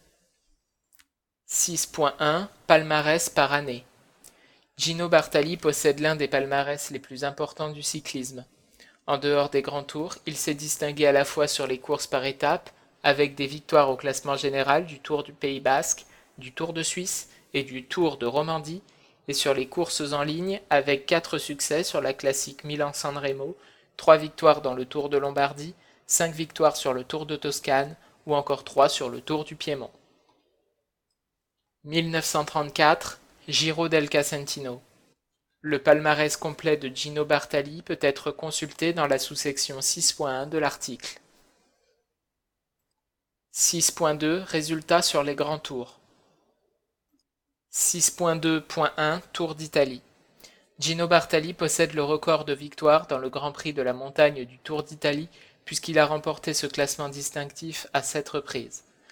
six point un. Palmarès par année. Gino Bartali possède l'un des palmarès les plus importants du cyclisme. En dehors des grands tours, il s'est distingué à la fois sur les courses par étapes, avec des victoires au classement général du Tour du Pays Basque, du Tour de Suisse et du Tour de Romandie, et sur les courses en ligne, avec quatre succès sur la classique Milan-San Remo, trois victoires dans le Tour de Lombardie, cinq victoires sur le Tour de Toscane, ou encore trois sur le Tour du Piémont. mille neuf cent trente-quatre, Giro del Casentino. Le palmarès complet de Gino Bartali peut être consulté dans la sous-section six point un de l'article. six point deux. Résultats sur les grands tours. six point deux point un. Tour d'Italie. Gino Bartali possède le record de victoires dans le Grand Prix de la montagne du Tour d'Italie puisqu'il a remporté ce classement distinctif à sept reprises.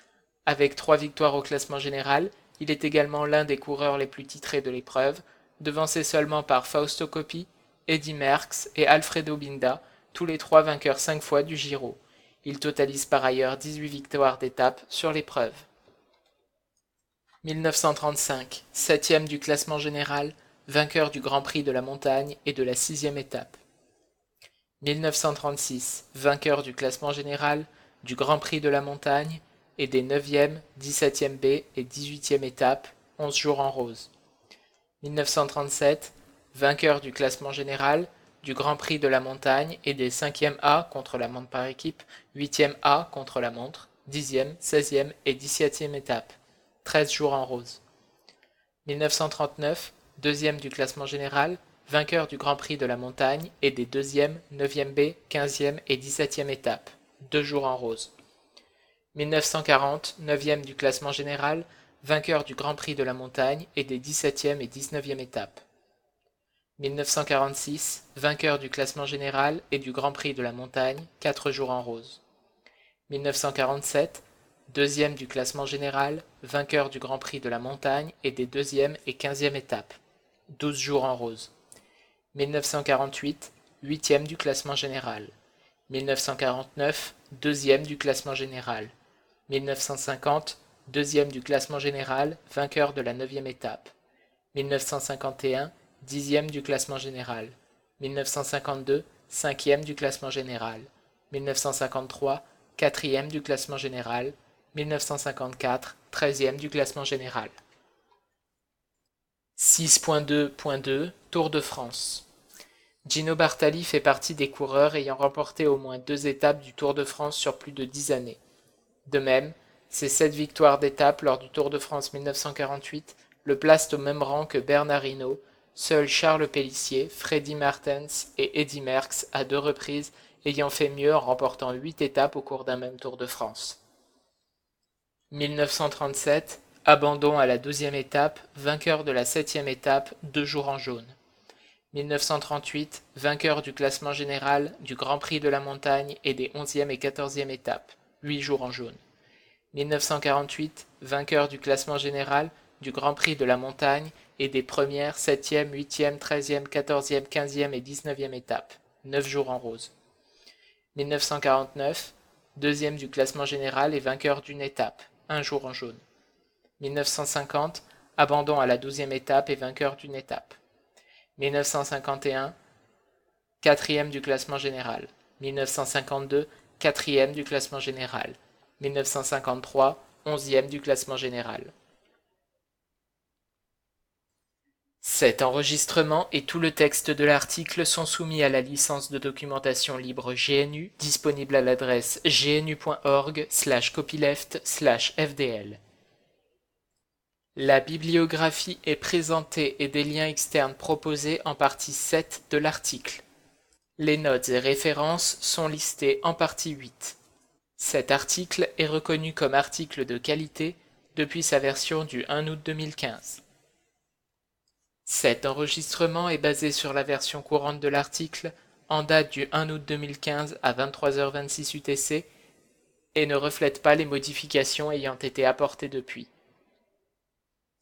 Avec trois victoires au classement général, il est également l'un des coureurs les plus titrés de l'épreuve, devancé seulement par Fausto Coppi, Eddy Merckx et Alfredo Binda, tous les trois vainqueurs cinq fois du Giro. Il totalise par ailleurs dix-huit victoires d'étape sur l'épreuve. mille neuf cent trente-cinq, septième du classement général, vainqueur du Grand Prix de la Montagne et de la sixième étape. mille neuf cent trente-six, vainqueur du classement général, du Grand Prix de la Montagne et des neuvième, dix-septième B et dix-huitième étapes, onze jours en rose. mille neuf cent trente-sept, vainqueur du classement général, du Grand Prix de la Montagne et des cinquième A contre la montre par équipe, huitième A contre la montre, dixième, seizième et dix-septième étapes, treize jours en rose. mille neuf cent trente-neuf, deuxième du classement général, vainqueur du Grand Prix de la Montagne et des deuxième, neuvième B, quinzième et dix-septième étapes, deux jours en rose. mille neuf cent quarante, neuvième du classement général, vainqueur du Grand Prix de la Montagne et des dix-septième et dix-neuvième étapes. mille neuf cent quarante-six, vainqueur du classement général et du Grand Prix de la Montagne, quatre jours en rose. mille neuf cent quarante-sept, deuxième du classement général, vainqueur du Grand Prix de la Montagne et des deuxième et quinzième étapes, douze jours en rose. mille neuf cent quarante-huit, huitième du classement général. mille neuf cent quarante-neuf, deuxième du classement général. mille neuf cent cinquante, deuxième du classement général, vainqueur de la neuvième étape. mille neuf cent cinquante et un, dixième du classement général. mille neuf cent cinquante-deux, cinquième du classement général. mille neuf cent cinquante-trois, quatrième du classement général. mille neuf cent cinquante-quatre, treizième du classement général. six point deux point deux Tour de France. Gino Bartali fait partie des coureurs ayant remporté au moins deux étapes du Tour de France sur plus de dix années. De même, ses sept victoires d'étape lors du Tour de France mille neuf cent quarante-huit le placent au même rang que Bernard Hinault, seuls Charles Pélissier, Freddy Maertens et Eddy Merckx à deux reprises ayant fait mieux en remportant huit étapes au cours d'un même Tour de France. mille neuf cent trente-sept, abandon à la douzième étape, vainqueur de la septième étape, deux jours en jaune. mille neuf cent trente-huit, vainqueur du classement général, du Grand Prix de la Montagne et des onzième et quatorzième étapes, huit jours en jaune. mille neuf cent quarante-huit, vainqueur du classement général, du Grand Prix de la Montagne et des premières, septième, huitième, treizième, quatorzième, quinzième et dix-neuvième étapes, neuf jours en rose. mille neuf cent quarante-neuf, deuxième du classement général et vainqueur d'une étape, un jour en jaune. mille neuf cent cinquante, abandon à la douzième étape et vainqueur d'une étape. mille neuf cent cinquante et un, quatrième du classement général. mille neuf cent cinquante-deux, quatrième du classement général. mille neuf cent cinquante-trois, onzième du classement général. Cet enregistrement et tout le texte de l'article sont soumis à la licence de documentation libre G N U, disponible à l'adresse gnu.org slash copyleft slash fdl. La bibliographie est présentée et des liens externes proposés en partie sept de l'article. Les notes et références sont listées en partie huit. Cet article est reconnu comme article de qualité depuis sa version du un août deux mille quinze. Cet enregistrement est basé sur la version courante de l'article en date du un août deux mille quinze à vingt-trois heures vingt-six U T C et ne reflète pas les modifications ayant été apportées depuis.